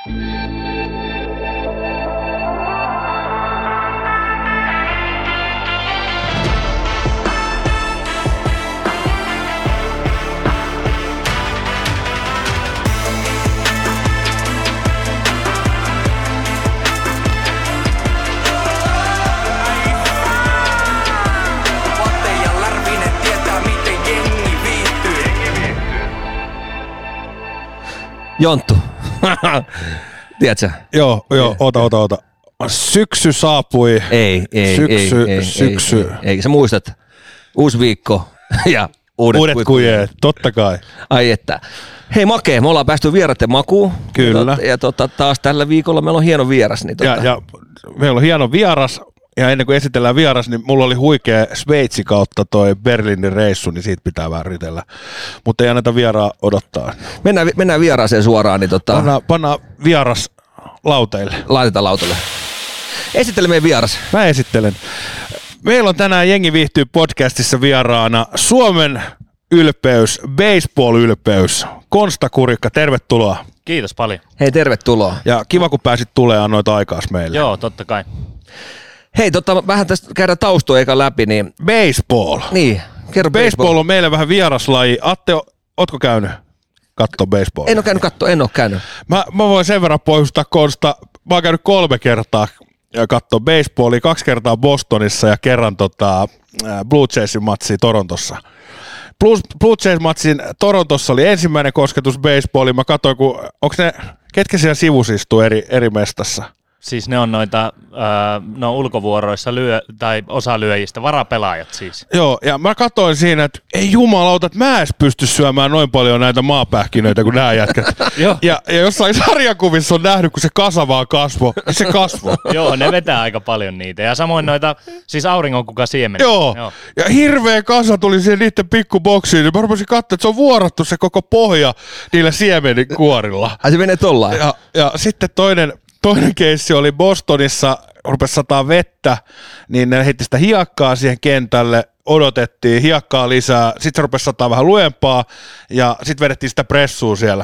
Jonttu, tiedätkö? Joo, ota. Syksy saapui. Ei, sä muistat, uusi viikko ja uudet kujeet, totta kai. Ai että. Hei Make, me ollaan päästy vieraiden makuun. Kyllä. Ja taas tällä viikolla meillä on hieno vieras. Niin ja meillä on hieno vieras. Ja ennen kuin esitellään vieras, niin mulla oli huikea Sveitsi kautta toi Berliinin reissu, niin siitä pitää vähän rytellä. Mutta ei anneta vieraa odottaa. Mennään vieraaseen suoraan. Niin Pannaan vieras lauteille. Laitetaan lautalle. Esittele meidän vieras. Mä esittelen. Meillä on tänään Jengi viihtyy podcastissa vieraana Suomen ylpeys, baseball-ylpeys. Konsta Kurikka, tervetuloa. Kiitos paljon. Hei, tervetuloa. Ja kiva, kun pääsit tulemaan noita aikaas meille. Joo, totta kai. Hei, vähän tästä käydään taustoja eikä läpi, niin... Baseball. Niin, kerro baseball on meille vähän vieraslaji. Atte, ootko käynyt kattoo baseballia? En ole käynyt. Mä voin sen verran pohjustaa Konsta. Mä oon käynyt 3 kertaa kattoo baseballia, 2 kertaa Bostonissa ja kerran Blue Jaysin matsia Torontossa. Blue Jays-matsin Torontossa oli ensimmäinen kosketus baseballiin. Mä katsoin, ketkä siellä sivussa istuu eri mestassa. Siis ne on noita ulkovuoroissa tai osalyöjistä, varapelaajat siis. Joo, ja mä katsoin siinä, että ei jumalauta, että mä edes pysty syömään noin paljon näitä maapähkinöitä kuin nämä jätkät. ja jossain sarjakuvissa on nähnyt, kun se kasa vaan kasvoi, se kasvoi. Joo, ne vetää aika paljon niitä. Ja samoin noita, siis auringonkuka-siemeniä. Joo, ja hirveä kasa tuli siihen niiden pikkuboksiin, niin mä rupesin katsoa, että se on vuorattu se koko pohja niillä siemenikuorilla. Ai se menee tollain. Ja sitten toinen keissi oli Bostonissa, rupesi sataa vettä, niin ne heitti sitä hiekkaa siihen kentälle, odotettiin hiekkaa lisää, sitten se rupesi sataa vähän luempaa ja sitten vedettiin sitä pressua siellä.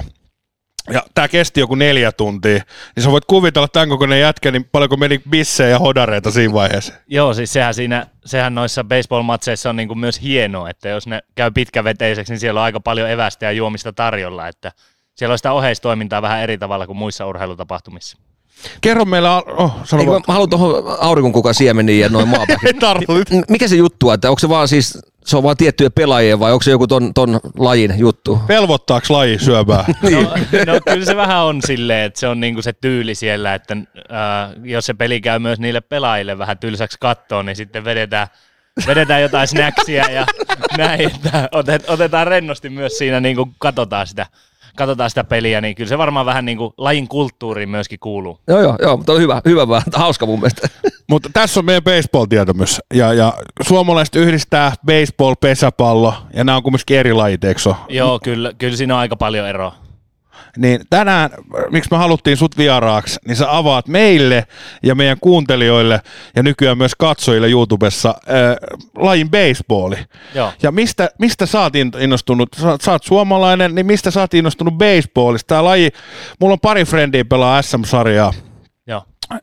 Ja tämä kesti joku 4 tuntia, niin sä voit kuvitella tämän kokoinen jätkä, niin paljonko meni bissejä ja hodareita siinä vaiheessa. Joo, siis sehän noissa baseball-matseissa on niinku myös hienoa, että jos ne käy pitkäveteiseksi, niin siellä on aika paljon evästä ja juomista tarjolla, että siellä on sitä oheistoimintaa vähän eri tavalla kuin muissa urheilutapahtumissa. Kerro meillä, mä haluan tuohon auringonkukan siemeniin ja noin maapäkin. Mikä se juttu on, että onko se vaan siis, se on vaan tiettyjä pelaajia vai onko se joku ton lajin juttu? Velvoittaako laji syömään? No kyllä se vähän on silleen, että se on niinku se tyyli siellä, että jos se peli käy myös niille pelaajille vähän tylsäksi kattoon, niin sitten vedetään jotain snacksia ja näin, että otetaan rennosti myös siinä, niin kuin katsotaan sitä peliä, niin kyllä se varmaan vähän niin kuin lajin kulttuuriin myöskin kuuluu. Joo, mutta on hyvä vaan, hauska mun mielestä. Mutta tässä on meidän baseball-tietämys, ja suomalaiset yhdistää baseball, pesäpallo, ja nämä on kumminkin eri lajit, eikö ole? Joo, kyllä siinä on aika paljon eroa. Niin tänään, miksi me haluttiin sut vieraaksi, niin sä avaat meille ja meidän kuuntelijoille ja nykyään myös katsojille YouTubessa lajin baseballi. Joo. Ja mistä sä oot innostunut? Sä oot suomalainen, niin mistä sä oot innostunut baseballista? Tää laji, mulla on pari frendiä pelaa SM-sarjaa. Joo.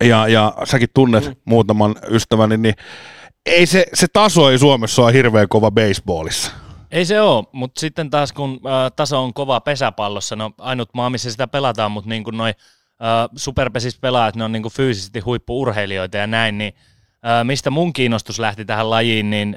Ja säkin tunnet muutaman ystäväni, niin ei se taso ei Suomessa ole hirveän kova baseballissa. Ei se ole, mutta sitten taas kun taso on kova pesäpallossa, no ainut maa, missä sitä pelataan, mutta niin kuin noi superpesis pelaajat, ne on niin kuin fyysisesti huippu-urheilijoita ja näin, niin mistä mun kiinnostus lähti tähän lajiin, niin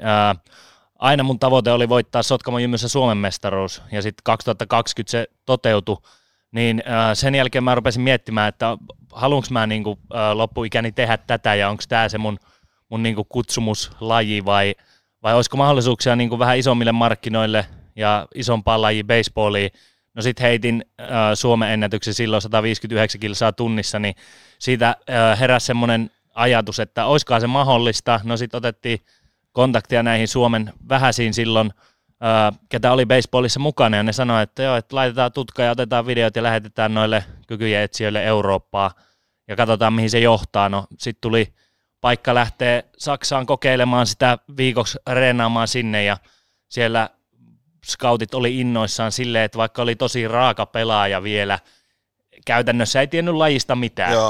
aina mun tavoite oli voittaa Sotkamon Jymyssä Suomen mestaruus, ja sitten 2020 se toteutui, niin sen jälkeen mä rupesin miettimään, että haluanko mä niin kuin loppuikäni tehdä tätä, ja onko tämä se mun niin kuin kutsumuslaji, vai olisiko mahdollisuuksia niin kuin vähän isommille markkinoille ja isompaan lajiin baseballiin. No sit heitin Suomen ennätyksen silloin 159 kilsaa tunnissa, niin siitä heräsi semmoinen ajatus, että olisikohan se mahdollista. No sit otettiin kontaktia näihin Suomen vähäisiin silloin, ketä oli baseballissa mukana, ja ne sanoi, että joo, että laitetaan tutka ja otetaan videot ja lähetetään noille kykyjen etsijöille Eurooppaan ja katsotaan mihin se johtaa. No sit tuli paikka lähtee Saksaan kokeilemaan sitä viikoksi reenaamaan sinne, ja siellä scoutit oli innoissaan silleen, että vaikka oli tosi raaka pelaaja vielä, käytännössä ei tiennyt lajista mitään. Joo,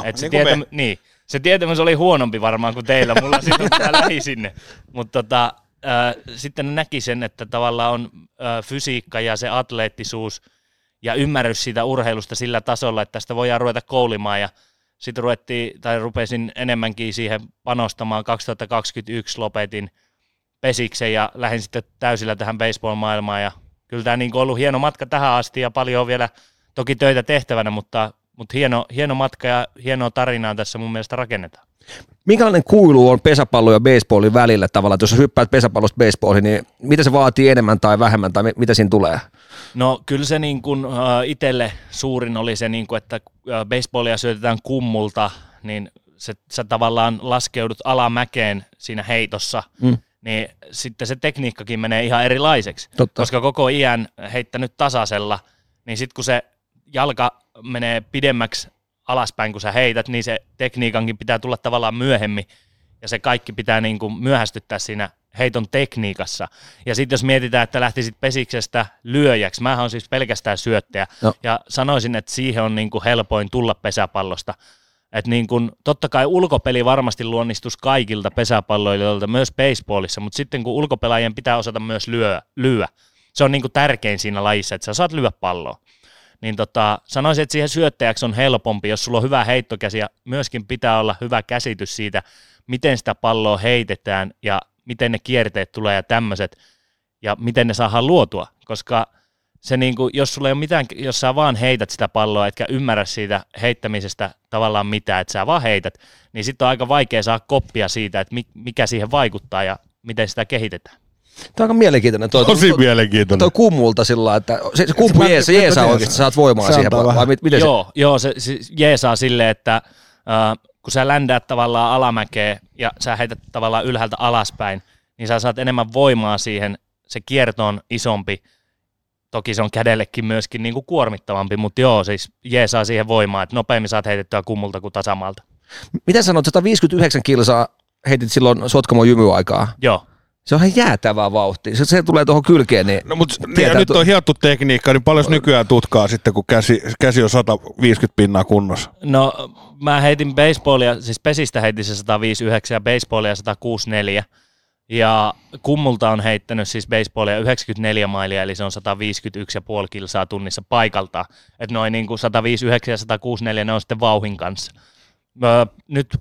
se tietämys oli huonompi varmaan kuin teillä, mulla sitten lähi sinne. Mutta sitten ne näki sen, että tavallaan on fysiikka ja se atleettisuus ja ymmärrys siitä urheilusta sillä tasolla, että tästä voidaan ruveta koulimaan ja sitten rupesin enemmänkin siihen panostamaan. 2021 lopetin pesiksen ja lähdin sitten täysillä tähän baseball-maailmaan ja kyllä tämä niin on ollut hieno matka tähän asti ja paljon on vielä toki töitä tehtävänä, mutta hieno matka ja hienoa tarinaa tässä mun mielestä rakennetaan. Minkälainen kuilu on pesäpallon ja baseballin välillä tavallaan, että jos hyppäät pesäpallosta baseballiin, niin mitä se vaatii enemmän tai vähemmän tai mitä siinä tulee? No kyllä se niin kuin, itselle suurin oli se, niin kuin, että baseballia syötetään kummulta, niin sä tavallaan laskeudut alamäkeen siinä heitossa, niin sitten se tekniikkakin menee ihan erilaiseksi. Totta. Koska koko iän heittänyt tasaisella, niin sitten kun se jalka menee pidemmäksi alaspäin, kun sä heität, niin se tekniikankin pitää tulla tavallaan myöhemmin, ja se kaikki pitää niin kuin myöhästyttää siinä heiton tekniikassa. Ja sitten jos mietitään, että lähtisit pesiksestä lyöjäksi, mähän on siis pelkästään syöttäjä, ja sanoisin, että siihen on niin kuin helpoin tulla pesäpallosta. Että niin kuin, totta kai ulkopeli varmasti luonnistus kaikilta pesäpalloilijoilta, myös baseballissa, mutta sitten kun ulkopelaajien pitää osata myös lyödä, se on niin kuin tärkein siinä lajissa, että sä saat lyödä palloa. Niin sanoisin, että siihen syöttäjäksi on helpompi, jos sulla on hyvä heittokäsi ja myöskin pitää olla hyvä käsitys siitä, miten sitä palloa heitetään ja miten ne kierteet tulee ja tämmöiset ja miten ne saadaan luotua, koska se niinku, jos sulla ei ole mitään, jos sä vaan heität sitä palloa, etkä ymmärrä siitä heittämisestä tavallaan mitään, että sä vaan heität, niin sitten on aika vaikea saada koppia siitä, että mikä siihen vaikuttaa ja miten sitä kehitetään. Tämä on aika mielenkiintoinen. Tosi mielenkiintoinen. Toi kummulta sillä että se kumpu jeesaa oikeasti, saat voimaa siihen. Joo, se jeesaa silleen, että kun sä ländäät tavallaan alamäkeen ja sä heität tavallaan ylhäältä alaspäin, niin sä saat enemmän voimaa siihen, se kierto on isompi. Toki se on kädellekin myöskin niin kuin kuormittavampi, mutta joo, siis jeesaa siihen voimaa, että nopeammin saat heitettyä kummulta kuin tasamalta. Mitä sanot, 159 kilsaa heitit silloin Sotkamon jymyaikaa? Joo. Se on ihan jäätävää vauhtia. Se tulee tuohon kylkeen. Niin no, mutta nyt on hiottu tekniikka, niin paljon nykyään tutkaa sitten, kun käsi on 150 pinnaa kunnossa? No mä heitin baseballia, siis pesistä heitin se 159 ja baseballia 164. Ja kummulta on heittänyt siis baseballia 94 mailia, eli se on 151,5 kilsaa tunnissa paikaltaan. Että noin niin kuin 159 ja 164 ne on sitten vauhin kanssa. Nyt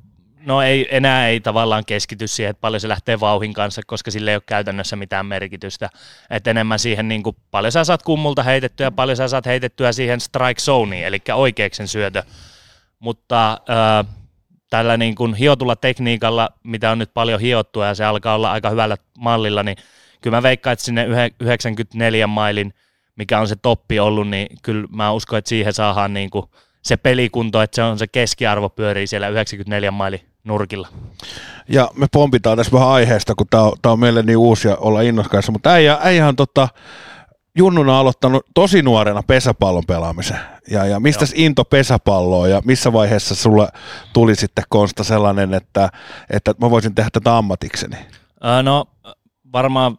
ei tavallaan keskity siihen, että paljon se lähtee vauhin kanssa, koska sillä ei ole käytännössä mitään merkitystä. Että enemmän siihen, niin kuin, paljon sä saat kummulta heitettyä ja paljon sä saat heitettyä siihen strike zoneen, eli oikeaksen syötö. Mutta tällä niin kuin hiotulla tekniikalla, mitä on nyt paljon hiottua ja se alkaa olla aika hyvällä mallilla, niin kyllä mä veikkaan, että sinne 94 mailin, mikä on se toppi ollut, niin kyllä mä uskon, että siihen saadaan niin kuin se pelikunto, että se on se keskiarvo pyörii siellä 94 mailin nurkilla. Ja me pompitaan tässä vähän aiheesta, kun tää on meille niin uusi ja olla innokkaissa, mutta äijä on junnuna aloittanut tosi nuorena pesäpallon pelaamisen. Ja mistä into pesäpalloa ja missä vaiheessa sulle tuli sitten Konsta sellainen, että mä voisin tehdä tätä ammatikseni? No varmaan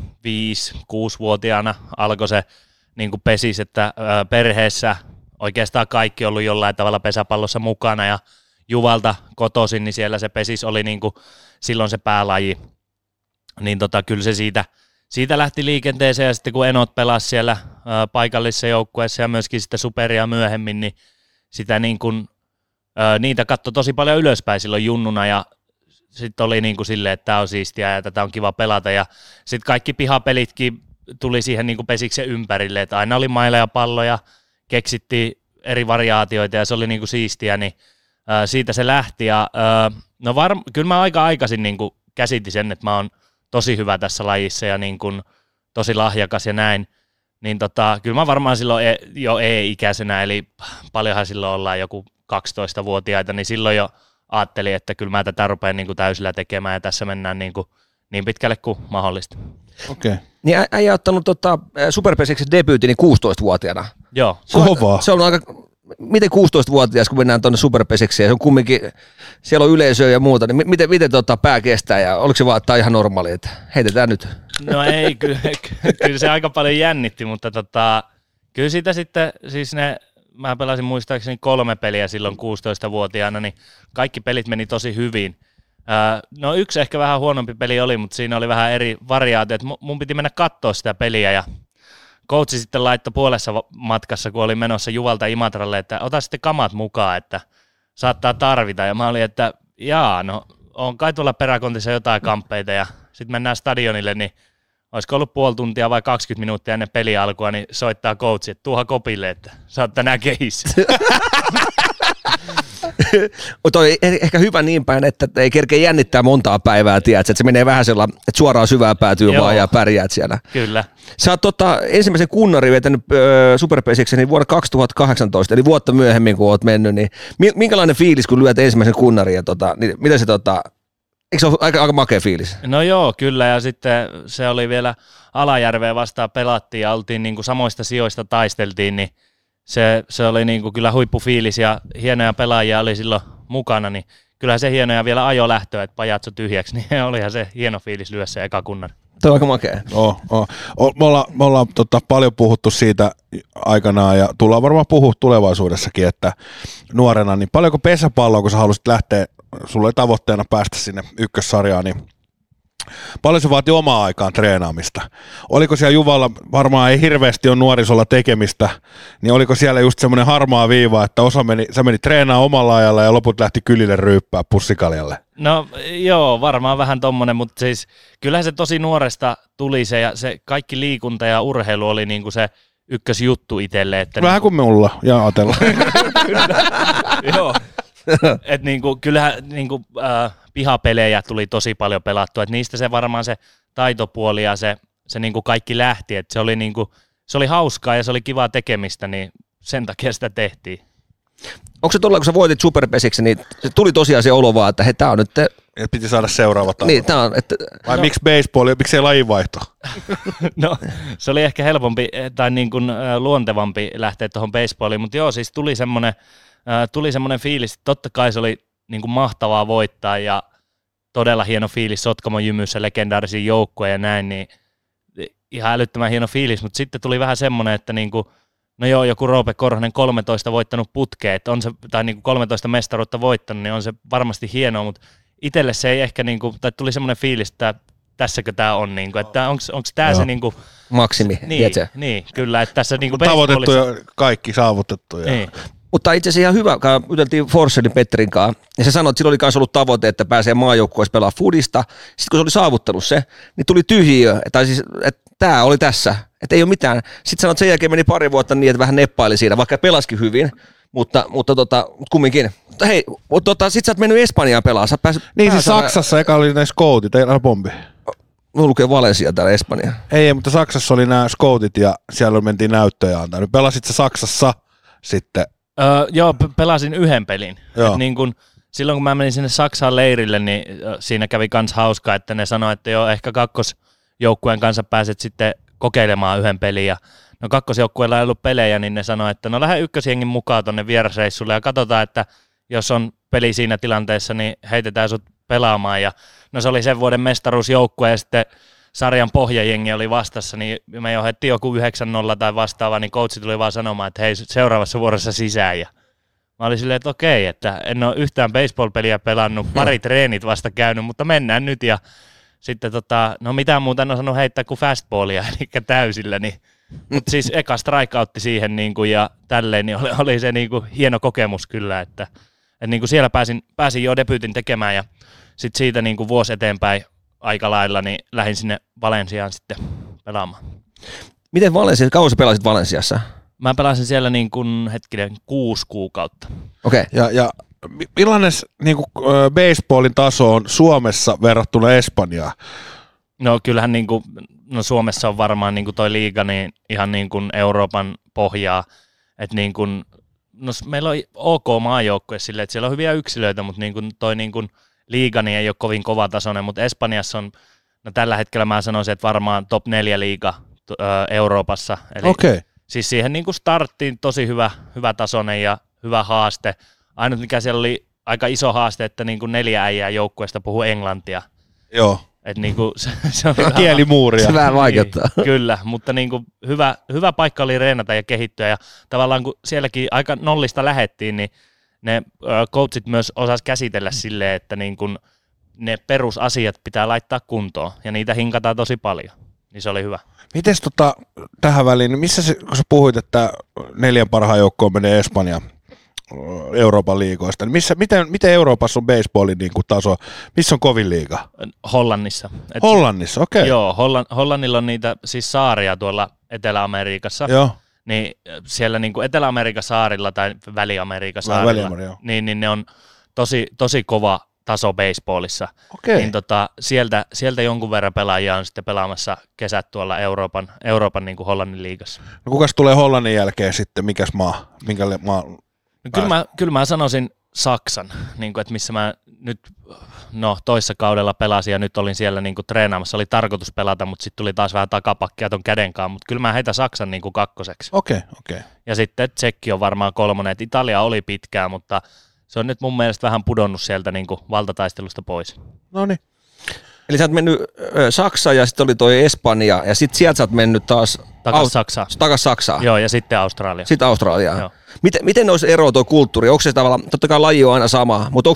5-6-vuotiaana alkoi se niin kuin pesis, että perheessä oikeastaan kaikki on ollut jollain tavalla pesäpallossa mukana ja Juvalta kotoisin, niin siellä se pesis oli niin kuin silloin se päälaji. Niin kyllä se siitä lähti liikenteeseen ja sitten kun enot pelasi siellä paikallisessa joukkueessa ja myöskin sitten superia myöhemmin, niin sitä niin kuin, niitä katsoi tosi paljon ylöspäin silloin junnuna ja sitten oli niin kuin silleen, että tämä on siistiä ja tätä on kiva pelata ja sitten kaikki pihapelitkin tuli siihen niin kuin pesiksen ympärille, että aina oli mailla ja palloja, keksittiin eri variaatioita ja se oli niin kuin siistiä, niin siitä se lähti ja kyllä mä aika aikaisin niin kuin käsitin sen, että mä oon tosi hyvä tässä lajissa ja niin kuin tosi lahjakas ja näin, niin kyllä mä varmaan silloin jo ikäisenä, eli paljonhan silloin ollaan joku 12-vuotiaita, niin silloin jo ajattelin, että kyllä mä tätä rupean niin kuin täysillä tekemään ja tässä mennään niin pitkälle kuin mahdollista. Okei. Okay. Niin äijä ottanut Superpesiksen debyytin niin 16-vuotiaana. Joo. Se on aika, miten 16-vuotias, kun mennään tuonne Superpesikseen, se on kumminkin, siellä on yleisöä ja muuta, niin miten pää kestää ja oliko se vaan, että tämä on ihan normaali, että heitetään nyt? No ei, kyllä se aika paljon jännitti, mutta kyllä siitä sitten, siis ne mä pelasin muistaakseni 3 peliä silloin 16-vuotiaana, niin kaikki pelit meni tosi hyvin. No yksi ehkä vähän huonompi peli oli, mutta siinä oli vähän eri variaatiot. Mun piti mennä katsoa sitä peliä ja coachi sitten laittoi puolessa matkassa, kun oli menossa Juvalta Imatralle, että ota sitten kamat mukaan, että saattaa tarvita. Ja mä olin, että no on kai tuolla peräkontissa jotain kamppeita ja sitten mennään stadionille, niin olisiko ollut puoli tuntia vai 20 minuuttia ennen peli alkua, niin soittaa coachi, että tuuha kopille, että sä oot tänään kehissä. Mutta on ehkä hyvä niin päin, että ei kerkeä jännittää montaa päivää, tiedätkö, että se menee vähän sellainen, että suoraan syvään päätyy vaan ja pärjäät siellä. Kyllä. Sä oot ensimmäisen kunnarin vetänyt Superpesiksen niin vuonna 2018, eli vuotta myöhemmin kun oot mennyt, niin minkälainen fiilis kun lyöt ensimmäisen kunnarin ja niin miten se eikö se ole aika makea fiilis? No joo, kyllä, ja sitten se oli vielä Alajärveä vastaan pelattiin ja oltiin niin kuin samoista sijoista taisteltiin, niin se oli niin kuin kyllä huippufiilis ja hienoja pelaajia oli silloin mukana, niin kyllähän se hienoja vielä ajo lähtöä, että pajatso tyhjäksi, niin olihan se hieno fiilis lyö se eka kunnan. Tuo on aika makea. Me ollaan paljon puhuttu siitä aikanaan ja tullaan varmaan puhua tulevaisuudessakin, että nuorena, niin paljonko pesäpalloa, kun sä halusit lähteä, sulla oli tavoitteena päästä sinne ykkössarjaan, niin paljon se vaati omaa aikaan treenaamista. Oliko siellä Juvalla, varmaan ei hirveästi ole nuorisolla tekemistä, niin oliko siellä just semmoinen harmaa viiva, että sä meni treenaamaan omalla ajalla ja loput lähti kylille ryyppää pussikaljalle? No joo, varmaan vähän tommonen, mutta siis kyllähän se tosi nuoresta tuli se ja se kaikki liikunta ja urheilu oli niinku se ykkösjuttu itselle. Että vähän kuin mulla, ja ajatellaan. Joo. Et niinku, kyllähän niinku, pihapelejä tuli tosi paljon pelattua, että niistä se varmaan se taitopuoli ja se niinku kaikki lähti, että se oli hauskaa ja se oli kivaa tekemistä, niin sen takia sitä tehtiin. Onko se tuolla, kun sä voitit Superpesiksen, niin se tuli tosiaan se olo vaan, että tää on nyt... Et piti saada seuraava tavoite. Niin, tää on, että... Vai miksi baseball, miksei lajinvaihto? No, se oli ehkä helpompi tai niin kuin luontevampi lähteä tuohon baseballiin, mutta joo, siis tuli semmoinen fiilis, että totta kai se oli niin kuin mahtavaa voittaa ja todella hieno fiilis Sotkamon Jymyssä, legendaarisia joukkoja ja näin, niin ihan älyttömän hieno fiilis, mutta sitten tuli vähän semmoinen, että niin kuin, no joo, joku Roope Korhonen 13 voittanut putkeen, että on se, tai niin kuin 13 mestaruutta voittanut, niin on se varmasti hienoa, mutta itselle se ei ehkä, niin kuin, tai tuli semmoinen fiilis, että tässäkö tämä on, niin kuin, että onko tämä se niin kuin, maksimi, niin, kyllä, että tässä niin kuin tavoitettu ja kaikki saavutettu. Niin. Mutta itse asiassa ihan hyvä, kun juteltiin Forsellin Petterin kanssa, ja se sanoi, että sillä oli myös ollut tavoite, että pääsee maajoukkueessa pelaa fudista. Sitten kun se oli saavuttanut se, niin tuli tyhjiö, tai siis, että tämä oli tässä, että ei ole mitään. Sitten sanoi, että sen jälkeen meni pari vuotta niin, että vähän neppaili siinä, vaikka pelasikin hyvin, mutta kumminkin. Mutta hei, sit sä oot mennyt Espanjaan pelaa. Niin siis Saksassa eka oli ne scoutit, ei bombi. Mulla lukee Valencia täällä Espanja. Ei, mutta Saksassa oli nämä scoutit ja siellä mentiin näyttöjä antaa. Nyt pelasit sä Saksassa sitten? Joo, pelasin yhden pelin. Niin kun, silloin kun mä menin sinne Saksaan leirille, niin siinä kävi kans hauskaa, että ne sanoi, että joo, ehkä kakkosjoukkueen kanssa pääset sitten kokeilemaan yhden pelin. Ja no kakkosjoukkueella ei ollut pelejä, niin ne sanoi, että no lähde ykkösjengin mukaan tonne vierasreissulle ja katsotaan, että jos on peli siinä tilanteessa, niin heitetään sut pelaamaan. Ja no se oli sen vuoden mestaruusjoukkue ja sitten sarjan pohjajengi oli vastassa, niin me johdettiin joku 9-0 tai vastaava, niin coachi tuli vaan sanomaan, että hei, seuraavassa vuorossa sisään. Ja mä olin silleen, että okei, että en ole yhtään baseball-peliä pelannut, pari treenit vasta käynyt, mutta mennään nyt. Ja sitten no mitään muuta en osannut heittää kuin fastballia, eli täysillä. Niin. Mutta siis eka strikeoutti siihen niin kuin, ja tälleen, niin oli se niin kuin hieno kokemus kyllä, että niin kuin siellä pääsin jo debyytin tekemään ja sitten siitä niin kuin vuosi eteenpäin aika lailla, niin lähdin sinne Valenciaan sitten pelaamaan. Miten Valencia, kauan sä pelasit Valenciassa? Mä pelasin siellä niin kuin 6 kuukautta. Okei. Ja millainen niin kuin, baseballin taso on Suomessa verrattuna Espanjaan? No kyllähän niin kuin, Suomessa on varmaan niin kuin toi liiga niin ihan niin kuin Euroopan pohjaa. Että niin kuin, meillä on ok maajoukkue silleen, että siellä on hyviä yksilöitä, mutta niin kuin toi niin kuin liiga niin ei ole kovin kovatasoinen, mutta Espanjassa on, no tällä hetkellä mä sanoisin, että varmaan top 4 liiga Euroopassa. Eli siis siihen niin kuin starttiin tosi hyvä tasoinen ja hyvä haaste. Ainut mikä siellä oli aika iso haaste, että niin kuin 4 äijää joukkueesta puhuu englantia. Joo. että niinku, se on kielimuuria. Se vähän vaikeuttaa. Niin, kyllä, mutta niinku, hyvä paikka oli reenata ja kehittyä, ja tavallaan kun sielläkin aika nollista lähettiin, niin ne coachit myös osas käsitellä silleen, että niinku, ne perusasiat pitää laittaa kuntoon, ja niitä hinkataan tosi paljon, niin se oli hyvä. Mites tähän väliin, niin kun sä puhuit, että 4 parhaan joukkoon menee Espanja Euroopan liigoista, niin miten Euroopassa on baseballin niin kuin taso, missä on kovin liiga? Hollannissa. Hollannissa, okei. Okay. Joo, Hollannilla on niitä siis saaria tuolla Etelä-Amerikassa. Joo. Niin siellä niin kuin Etelä-Amerikan saarilla tai Väli-Amerikan saarilla, niin ne on tosi kova taso baseballissa. Okei. Niin sieltä jonkun verran pelaajia on sitten pelaamassa kesät tuolla Euroopan niin kuin Hollannin liigassa. No kukas tulee Hollannin jälkeen sitten, mikäs maa? Minkälle maa? No, kyllä mä sanoisin Saksan, niin kuin, että missä mä nyt toissa kaudella pelasin ja nyt olin siellä niin kuin treenaamassa. Oli tarkoitus pelata, mutta sitten tuli taas vähän takapakkia ton kädenkaan, mutta kyllä mä heitä Saksan niin kuin kakkoseksi. Okei. Ja sitten Tsekki on varmaan 3. Et Italia oli pitkään, mutta se on nyt mun mielestä vähän pudonnut sieltä niin kuin valtataistelusta pois. No niin. Eli sä oot mennyt Saksaan ja sitten oli toi Espanja ja sitten sieltä sä oot mennyt taas Takas Saksaan. Joo, ja sitten Australia. Sitten Australiaan. Joo. Miten olisi eroa tuo kulttuuri? Onko se tavallaan, totta kai laji on aina sama, mutta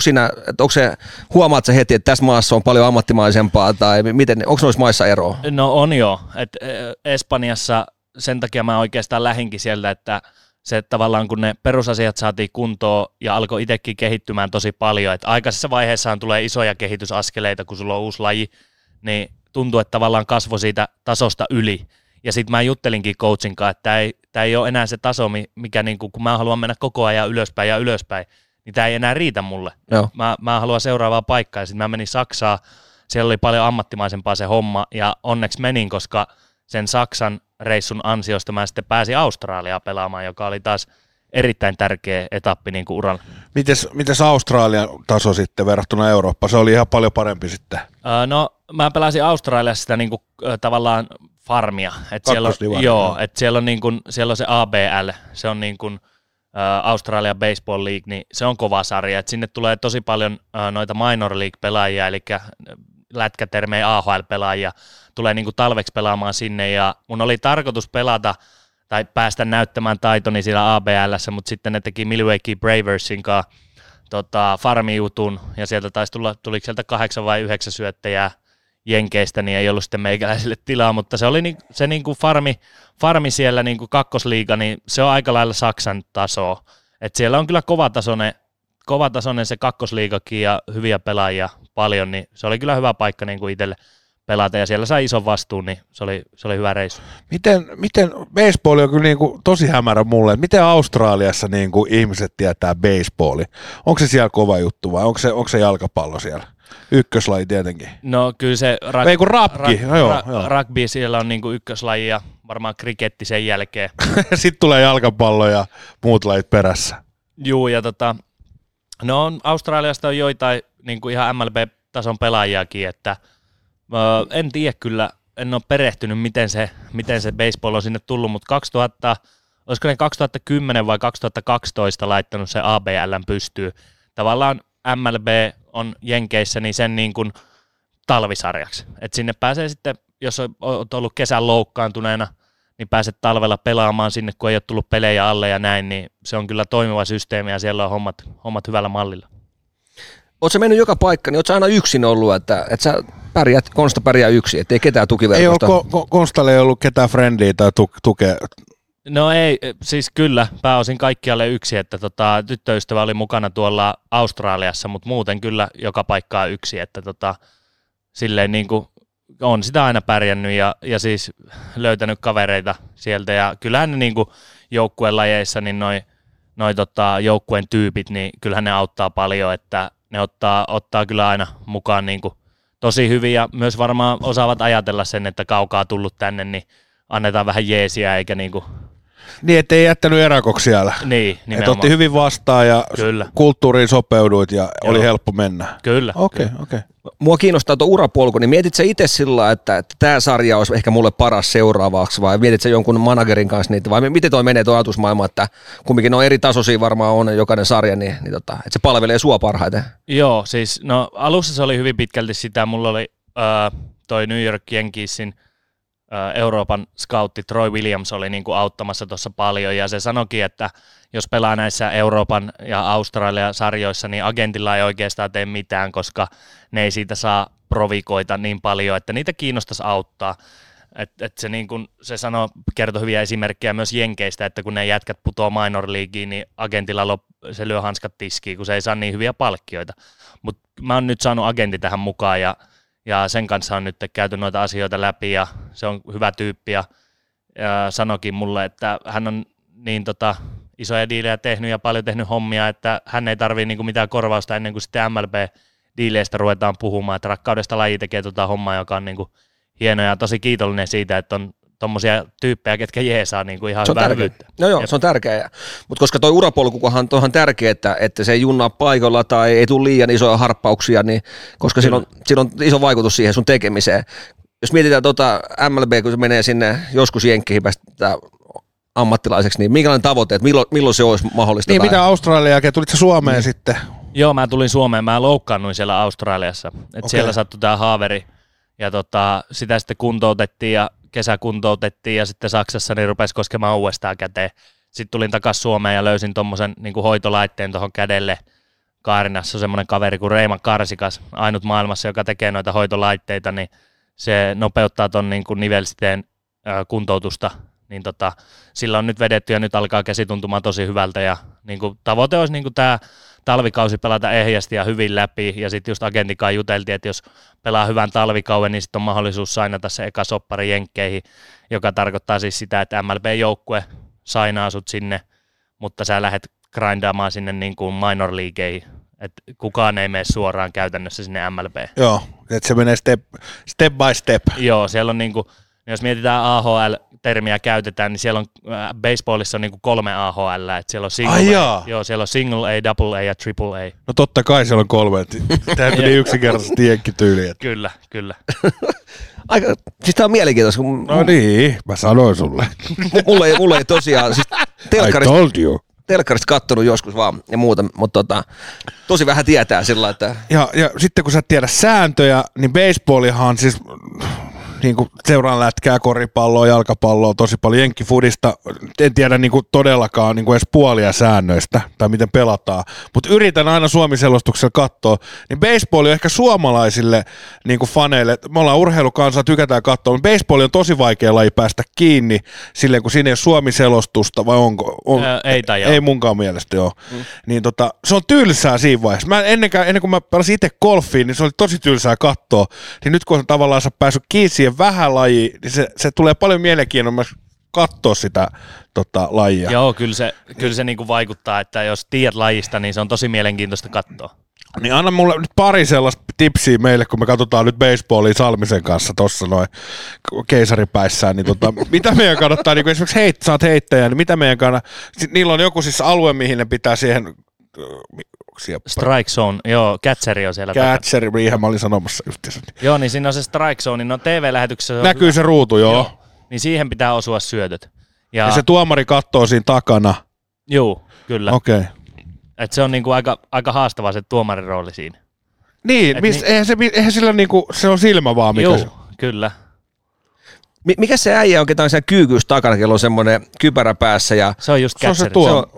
huomaat sä heti, että tässä maassa on paljon ammattimaisempaa tai onko noissa maissa eroa? No on joo. Espanjassa sen takia mä oikeastaan lähinkin sieltä, että se tavallaan kun ne perusasiat saatiin kuntoon ja alkoi itsekin kehittymään tosi paljon, että aikaisessa vaiheessaan tulee isoja kehitysaskeleita, kun sulla on uusi laji, niin tuntuu, että tavallaan kasvoi siitä tasosta yli. Ja sitten mä juttelinkin coachin kanssa, että tämä ei ole enää se taso, mikä niinku, kun mä haluan mennä koko ajan ylöspäin, niin tämä ei enää riitä mulle. Mä haluan seuraavaa paikkaa, ja sitten mä menin Saksaan, siellä oli paljon ammattimaisempaa se homma, ja onneksi menin, koska sen Saksan reissun ansiosta mä sitten pääsin Australiaan pelaamaan, joka oli taas erittäin tärkeä etappi niin kuin uralla. Mites Australian taso sitten verrattuna Eurooppaan? Se oli ihan paljon parempi sitten. No mä pelasin Australiassa sitä niin kuin, tavallaan farmia. Siellä on se ABL, se on niin kuin Australia Baseball League, niin se on kova sarja. Et sinne tulee tosi paljon noita minor league-pelaajia, eli lätkätermejä AHL-pelaajia, tulee niin kuin talveksi pelaamaan sinne, ja mun oli tarkoitus pelata tai päästä näyttämään taitoni siellä ABL:ssä, mutta sitten ne teki Milwaukee Braversin kanssa farmi-jutun, ja sieltä taisi tuliko sieltä 8 vai 9 syöttäjää Jenkeistä, niin ei ollut sitten meikäläisille tilaa, mutta se oli se niin kuin farmi siellä niin kuin kakkosliiga, niin se on aika lailla Saksan tasoa, että siellä on kyllä kovatasoinen se kakkosliigakin ja hyviä pelaajia paljon, niin se oli kyllä hyvä paikka niin kuin itselle pelata, ja siellä sai ison vastuun, niin se oli hyvä reissu. Miten baseball on kyllä niin kuin tosi hämärä mulle, että miten Australiassa niin kuin ihmiset tietää baseballi? Onko se siellä kova juttu vai onko se jalkapallo siellä? Ykköslaji tietenkin. No kyllä se rugby siellä on niin kuin ykköslaji ja varmaan kriketti sen jälkeen. Sitten tulee jalkapallo ja muut lajit perässä. Juu, ja Australiasta on joitain niin kuin ihan MLB-tason pelaajiakin, että en tiedä kyllä, en ole perehtynyt, miten se baseball on sinne tullut, mutta olisiko ne 2010 vai 2012 laittanut se ABL:n pystyyn. Tavallaan MLB on Jenkeissä niin sen niin kuin talvisarjaksi. Et sinne pääsee sitten, jos olet ollut kesän loukkaantuneena, niin pääset talvella pelaamaan sinne, kun ei ole tullut pelejä alle ja näin, niin se on kyllä toimiva systeemi ja siellä on hommat hyvällä mallilla. Oletko mennyt joka paikka, niin oletko aina yksin ollut, että sä Konsta pärjää yksin, ettei ketään tukiverkosta? Ei ole, Konstalle ei ollut ketään friendiä tai tukea. No ei, siis kyllä, pääosin kaikkialle yksi, että tyttöystävä oli mukana tuolla Australiassa, mutta muuten kyllä joka paikkaa yksi, että silleen niin kuin on sitä aina pärjännyt ja siis löytänyt kavereita sieltä, ja kyllähän ne niin kuin joukkueen lajeissa, niin noi joukkueen tyypit, niin kyllähän ne auttaa paljon, että ne ottaa kyllä aina mukaan niin kuin tosi hyvin, ja myös varmaan osaavat ajatella sen, että kaukaa tullut tänne, niin annetaan vähän jeesiä, eikä niinku. Niin, ettei jättänyt erakoksi siellä. Niin, nimenomaan. Että otti hyvin vastaan ja kyllä. Kulttuuriin sopeuduit ja Joo. Oli helppo mennä. Kyllä. Okei. Mua kiinnostaa tuo urapolku, niin mietit sä itse sillä, että tämä sarja olisi ehkä mulle paras seuraavaksi, vai mietit sä jonkun managerin kanssa niitä, vai miten toi menee tuo ajatusmaailma, että kumminkin on eri tasoisia varmaan on jokainen sarja, niin että se palvelee sua parhaiten? Joo, siis alussa se oli hyvin pitkälti sitä, mulla oli toi New York Yankeesin Euroopan scoutti Troy Williams oli niin kuin auttamassa tuossa paljon, ja se sanoikin, että jos pelaa näissä Euroopan ja Australian sarjoissa, niin agentilla ei oikeastaan tee mitään, koska ne ei siitä saa provikoita niin paljon, että niitä kiinnostaisi auttaa. Se, niin kuin, se kertoi hyviä esimerkkejä myös Jenkeistä, että kun ne jätkät putoo minor leagueen, niin agentilla se lyö hanskat tiskiin, kun se ei saa niin hyviä palkkioita. Mutta mä oon nyt saanut agentin tähän mukaan, ja sen kanssa on nyt käyty noita asioita läpi, ja se on hyvä tyyppi, ja sanoikin mulle, että hän on niin isoja diilejä tehnyt ja paljon tehnyt hommia, että hän ei tarvitse niinku mitään korvausta ennen kuin sitten MLB-diileistä ruvetaan puhumaan, että rakkaudesta laji tekee hommaa, joka on niinku hieno ja tosi kiitollinen siitä, että on tommosia tyyppejä, ketkä jeesaa niinku ihan hyvää hyvyyttä. No joo, se on tärkeää. Mutta koska toi urapolkuhan on tärkeää, että se ei junnaa paikalla tai ei tule liian isoja harppauksia, niin koska sillä on iso vaikutus siihen sun tekemiseen. Jos mietitään MLB, kun se menee sinne joskus Jenkkeihin päästä ammattilaiseksi, niin minkälainen tavoite, että milloin se olisi mahdollista? Niin, mitä Australian jälkeen, tulitko Suomeen sitten? Joo, mä tulin Suomeen, mä loukkaannuin siellä Australiassa, että siellä sattui tää haaveri, ja sitä sitten kuntoutettiin ja kesäkuntoutettiin, ja sitten Saksassa niin rupesi koskemaan uudestaan käteen. Sitten tulin takaisin Suomeen ja löysin tommosen niin kuin hoitolaitteen tuohon kädelle. Kaarinassa on semmoinen kaveri kuin Reima Karsikas, ainut maailmassa, joka tekee noita hoitolaitteita, niin se nopeuttaa ton niin kuin nivelsiteen kuntoutusta, niin sillä on nyt vedetty ja nyt alkaa käsi tuntumaan tosi hyvältä, ja niin kuin tavoite olisi niin kuin tämä talvikausi pelata ehjästi ja hyvin läpi, ja sitten just agentikaan juteltiin, että jos pelaa hyvän talvikauden, niin sitten on mahdollisuus sainata se eka soppari Jenkkeihin, joka tarkoittaa siis sitä, että MLB-joukkue sainaa sut sinne, mutta sä lähdet grindaamaan sinne niin kuin minor leagueihin, että kukaan ei mene suoraan käytännössä sinne MLB. Joo, että se menee step by step. Joo, siellä on niin kuin, jos mietitään AHL-termiä käytetään, niin siellä on baseballissa on niin kuin 3 AHL, että siellä on single A, siellä on single A, double A ja triple A. No totta kai siellä on 3, tämä meni yksinkertaisesti jenkkityyliin. Kyllä. Siis tää on mielenkiintoista. No niin, mä sanoin sulle. Mulla ei tosiaan, siis telkkarista kattonut joskus vaan ja muuta, mutta tosi vähän tietää sillä, että... Ja sitten kun sä et tiedä sääntöjä, niin baseballihan siis... Niin kuin seuraan lätkää, koripalloa, jalkapalloa, tosi paljon jenkkifudista. En tiedä niin kuin todellakaan niin kuin edes puolia säännöistä tai miten pelataan, mutta yritän aina Suomi-selostuksella katsoa. Niin baseball on ehkä suomalaisille niin kuin faneille, me ollaan urheilukansaa, tykätään katsoa, mutta baseball on tosi vaikea laji päästä kiinni silleen, kun siinä ei ole Suomi-selostusta, vai onko? Ei munkaan mielestä, joo. Niin se on tylsää siinä vaiheessa. Mä ennen kuin mä pelasin itse golfiin, niin se oli tosi tylsää katsoa. Niin nyt kun on tavallaan päässyt kiinni vähän laji, niin se tulee paljon mielenkiintoista katsoa sitä lajia. Joo, kyllä se niinku vaikuttaa, että jos tiedät lajista, niin se on tosi mielenkiintoista katsoa. Niin anna mulle nyt pari sellaista tipsiä meille, kun me katsotaan nyt baseballia Salmisen kanssa tuossa noin keisaripäissään, niin mitä meidän kannattaa, niin esimerkiksi sä oot heittäjä, niin mitä meidän kannattaa, niillä on joku siis alue, mihin ne pitää siihen... Strike zone, joo, catcheri on siellä. Catcheri, ihan mä olin sanomassa yhteensä. Joo, niin siinä on se strike zone, no TV-lähetyksessä... Näkyy se ruutu, joo. Niin siihen pitää osua syötöt. Ja se tuomari katsoo siinä takana. Joo, kyllä. Okei. Okay. Et se on niinku aika haastava se tuomarin rooli siinä. Niin, eihän sillä niinku, se on silmä vaan mikä. Joo, kyllä. Mikä se äijä on, ketä on siellä kyykyys takana, kello on semmoinen kypärä päässä ja... Se on just catcheri.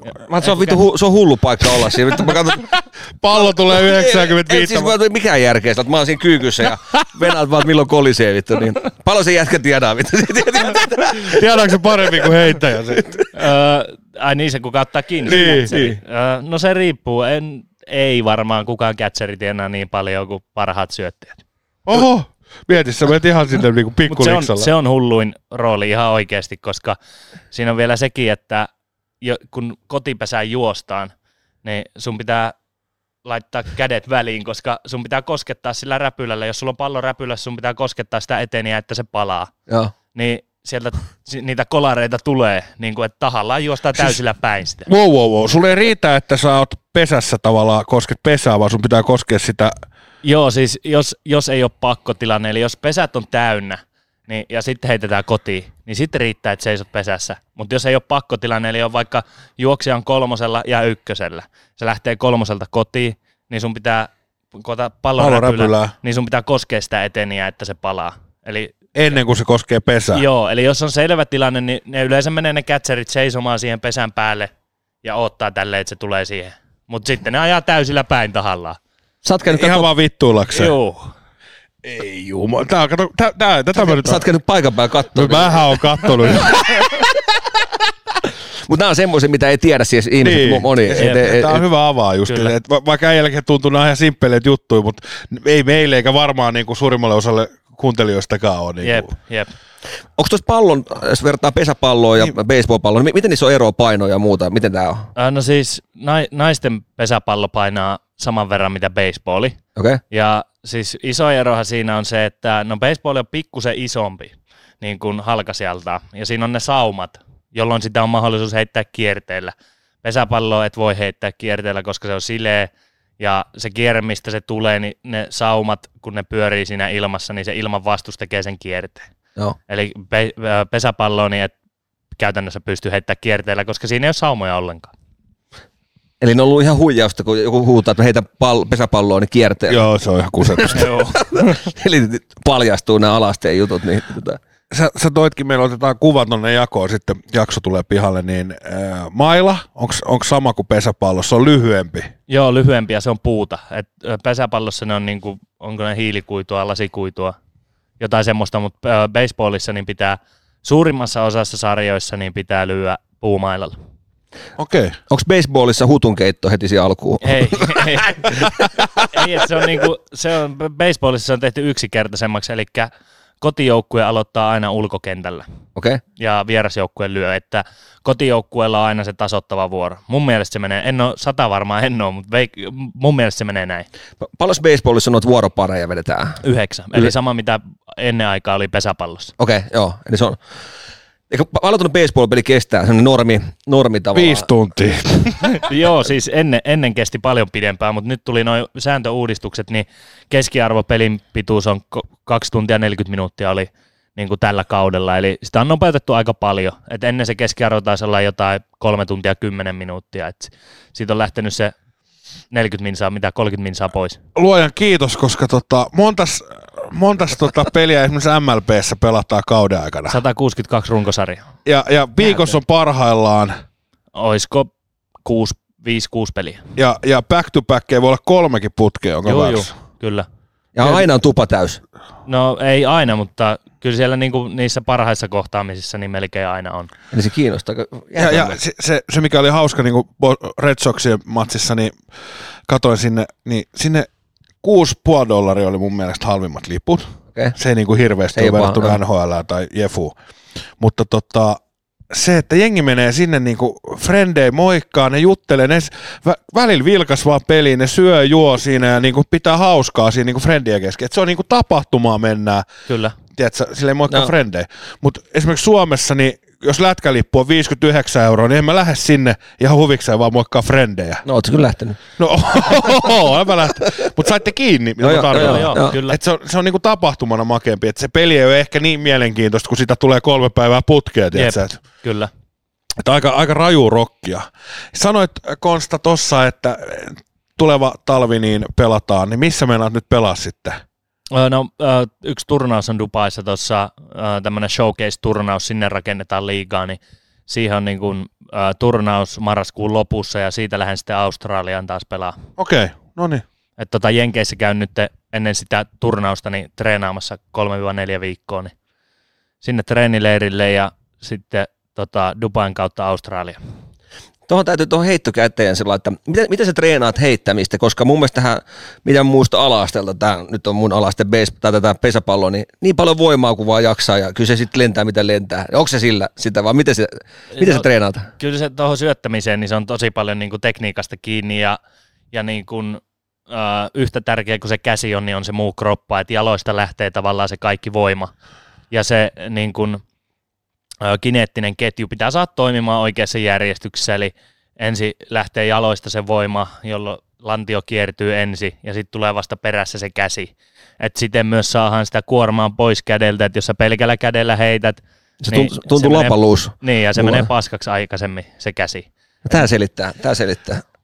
Se on hullu paikka olla siinä. Pallo tulee 95. Siis mikään järkeä, että mä oon siinä kyykyssä ja venät vaan milloin kolisee vittu. Niin. Paljon se jätkä tiedää vittu. Tiedäänkö se paremmin kuin heittäjä se? Ai niin, se kuka ottaa kiinni. Niin. No se riippuu. Ei varmaan kukaan catcheri tienaa niin paljon kuin parhaat syöttäjät. Oho! Mieti, sä menet ihan sinne niinku pikkuliksalla. Se on hulluin rooli ihan oikeasti, koska siinä on vielä sekin, että kun kotipesään juostaan, niin sun pitää laittaa kädet väliin, koska sun pitää koskettaa sillä räpylällä. Jos sulla on pallo räpylässä, sun pitää koskettaa sitä eteniä, että se palaa. Joo. Niin sieltä niitä kolareita tulee, niin kuin, että tahallaan juostaa täysillä päin sitä. Wow. Sulle ei riitä, että sä oot pesässä tavallaan, kosket pesää, vaan sun pitää koskea sitä... Joo, siis jos ei ole pakkotilanne, eli jos pesät on täynnä niin, ja sitten heitetään kotiin, niin sitten riittää, että seisot pesässä. Mutta jos ei ole pakkotilanne, eli on vaikka juoksija on 3 ja 1, se lähtee 3 kotiin, niin sun pitää palloräpylää, niin sun pitää koskea sitä eteniä, että se palaa. Eli ennen kuin se koskee pesää. Joo, eli jos on selvä tilanne, niin ne yleensä menee ne catcherit seisomaan siihen pesän päälle ja odottaa tälleen, että se tulee siihen. Mutta sitten ne ajaa täysillä päin tahallaan. Ihan vaan vittuillakseen. Joo. Ei jumala. Tätä mä nyt... Sä oot käynyt paikan päällä katsoa. Vähän on kattonut. Mutta nämä on semmoisia, mitä ei tiedä siis ihmiset niin. moni. Tämä on hyvä avaa just. Vaikka äijälläkin tuntuu nämä ihan simppeleitä juttuja, mutta ei meille eikä varmaan niin kuin suurimmalle osalle kuuntelijoistakaan ole. Niin jep. Onko tuossa pallon, jos vertaa pesäpalloa ja baseball-palloa, niin miten niissä on eroa painoa ja muuta? Miten tämä on? No siis naisten pesäpallo painaa saman verran mitä baseballi. Okay. Ja siis iso erohan siinä on se, että baseball on pikkusen isompi niin kuin halkasijaltaan. Ja siinä on ne saumat, jolloin sitä on mahdollisuus heittää kierteellä. Pesäpalloa et voi heittää kierteellä, koska se on sileä. Ja se kierre, mistä se tulee, niin ne saumat, kun ne pyörii siinä ilmassa, niin se ilman vastus tekee sen kierteen. Joo. Eli pesäpalloa niin et käytännössä pystyy heittämään kierteellä, koska siinä ei ole saumoja ollenkaan. Eli ne on ollut ihan huijausta, kun joku huutaa, että heitä pesäpalloa, niin kierteellä. Joo, se on ihan kusetusta. Eli paljastuu nämä alasteen jutut. Niin, Sä toitkin, meillä otetaan kuvat tonne jakoon, sitten jakso tulee pihalle, niin maila, onko sama kuin pesäpallossa, se on lyhyempi? Joo, lyhyempi ja se on puuta. Et pesäpallossa ne on niinku, onko ne hiilikuitua, lasikuitua, jotain semmoista, mutta baseballissa niin pitää, suurimmassa osassa sarjoissa niin pitää lyödä puumailalla. Okei. Onko baseballissa hutunkeitto heti siinä alkuun? Ei, että se on niinku, baseballissa se on tehty yksinkertaisemmaksi, eli kotijoukkue aloittaa aina ulkokentällä. Okay. Ja vierasjoukkue lyö, että kotijoukkueella on aina se tasoittava vuoro. Mun mielestä se menee, en ole 100 varmaan, mutta mun mielestä se menee näin. Paljon baseballissa noita vuoropareja vedetään? 9, eli sama mitä ennen aikaa oli pesäpallossa. Okei, joo. Eli se on... Eikö aloitanut baseball-peli kestää, se on normi tavallaan? 5 tuntia. Joo, siis ennen kesti paljon pidempään, mutta nyt tuli nuo sääntöuudistukset, niin keskiarvo pelin pituus on 2 tuntia 40 minuuttia oli niin kuin tällä kaudella, eli sitä on nopeutettu aika paljon. Et ennen se keskiarvo taisi olla jotain 3 tuntia 10 minuuttia, et siitä on lähtenyt se 40 minsaa, mitä 30 minsaa pois. Luojan kiitos, koska montas peliä esimerkiksi MLB:ssä pelataan kauden aikana. 162 runkosarja. Ja viikossa on parhaillaan. Oisko 5-6 peliä? Ja back to back ei voi olla 3 putkea, onko väärässä? Kyllä. Ja aina on tupa täys. No ei aina, mutta kyllä siellä niinku niissä parhaissa kohtaamisissa niin melkein aina on. Eli se kiinnostaa. Ja se mikä oli hauska niin Red Soxien matsissa, niin katoin sinne $6,5 oli mun mielestä halvimmat liput. Okay. Se ei niin kuin hirveästi ole verrattuna NHL tai Jefu. Mutta se, että jengi menee sinne niinku frendei moikkaa, ne juttelee, ne välillä vilkas vaan peliin, ne syö, juo siinä ja niinku pitää hauskaa siinä niinku frendien kesken. Et se on niinku tapahtumaa mennään. Kyllä. Tiedätkö, sillä ei moikkaa frendejä. Mutta esimerkiksi Suomessa, niin jos lätkälippu on 59 €, niin en mä lähde sinne ihan huvikseen vaan moikkaa frendejä. No ootko kyllä lähtenyt? No en mä lähtenyt. Mutta saitte kiinni, mitä mä tarkoitan. Joo, kyllä. Et se on niinku tapahtumana makeampi, että se peli ei ole ehkä niin mielenkiintoista, kun sitä tulee 3 päivää putkea, tiedätkö? Kyllä. Että aika raju rockia. Sanoit Konsta tossa, että tuleva talvi niin pelataan, niin missä meinaat nyt pelaa sitten? No, yksi turnaus on Dubaissa tuossa, tämmöinen showcase-turnaus, sinne rakennetaan liigaa, niin siihen on niin kuin, turnaus marraskuun lopussa ja siitä lähden sitten Australiaan taas pelaa. Okei, no niin. Että Jenkeissä käyn nyt ennen sitä turnausta niin treenaamassa 3-4 viikkoa, niin sinne treenileirille ja sitten Dubain kautta Australia. Tuohon täytyy tuohon heittokäteen sillä, että miten sä treenaat heittämistä, koska mun mielestä tähän, mitä muista ala-asteelta, nyt on mun ala-aste tätä pesäpalloa, niin paljon voimaa kuin vaan jaksaa ja kyllä se sitten lentää miten lentää. Onko se sitä vaan miten sä treenaat? Kyllä se tuohon syöttämiseen, niin se on tosi paljon niin kuin tekniikasta kiinni ja niin kuin, yhtä tärkeä kuin se käsi on, niin on se muu kroppa, että jaloista lähtee tavallaan se kaikki voima ja se niin kuin, kineettinen ketju pitää saada toimimaan oikeassa järjestyksessä, eli ensin lähtee jaloista se voima, jolloin lantio kiertyy ensin, ja sitten tulee vasta perässä se käsi. Et siten myös saadaan sitä kuormaa pois kädeltä, että jos sä pelkällä kädellä heität, se niin tuntuu lapaluus. Niin, ja se menee paskaksi aikaisemmin, se käsi. Tää selittää.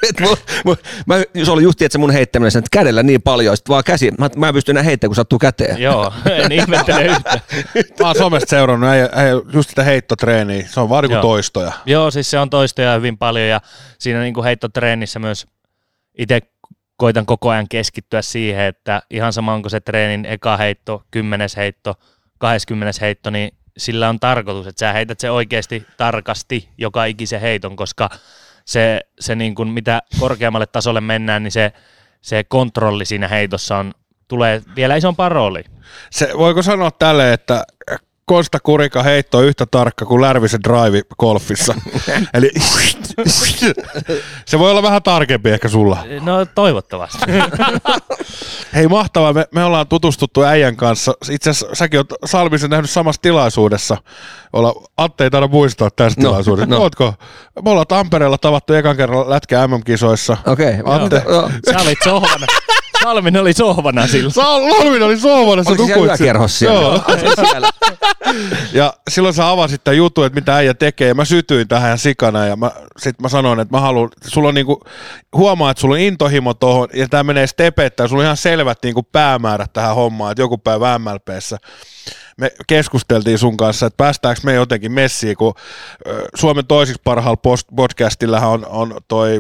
Se oli just, että se mun heittäminen, että kädellä niin paljon, sitten vaan käsi, mä en pysty enää heittämään, kun sattuu käteen. Joo, en ihmettele yhtään. Mä oon somesta seurannut just sitä heittotreeniä, se on vaan niin toistoja. Joo, siis se on toistoja hyvin paljon ja siinä niin kuin heittotreenissä myös itse koitan koko ajan keskittyä siihen, että ihan sama onko se treenin eka heitto, 10. heitto, 20. heitto, niin sillä on tarkoitus, että sä heität se oikeasti tarkasti joka ikisen heiton, koska se niin kuin mitä korkeammalle tasolle mennään, niin se kontrolli siinä heitossa tulee vielä isompaa roolia. Voiko sanoa tälle, että Konsta Kurikan heitto on yhtä tarkka kuin Lärvisen drive golfissa. Eli se voi olla vähän tarkempi ehkä sulla. No toivottavasti. Hei mahtavaa, me ollaan tutustuttu äijän kanssa. Itse asiassa säkin oot Salmisen nähnyt samassa tilaisuudessa. Atte ei taida muistaa tässä tilaisuudessa. No. Ootko? Me ollaan Tampereella tavattu ekan kerran lätkä MM-kisoissa. Okei. Atte. Sä olit sohvana. Salmin oli sohvana silloin. Salmin oli sohvana. Oliko siellä yökerhossa siellä? Ja silloin sä avasit tämän jutun, että mitä äijä tekee, ja mä sytyin tähän sikana, ja sit mä sanoin, että mä haluan, sulla on niinku, huomaa, että sulla on intohimo tohon, ja tää menee stepettäin, sulla on ihan selvät niinku päämäärät tähän hommaan, että joku päivä MLP:ssä. Me keskusteltiin sun kanssa, että päästäänkö me jotenkin messiin, kun Suomen toisiksi parhaalla podcastillähän on toi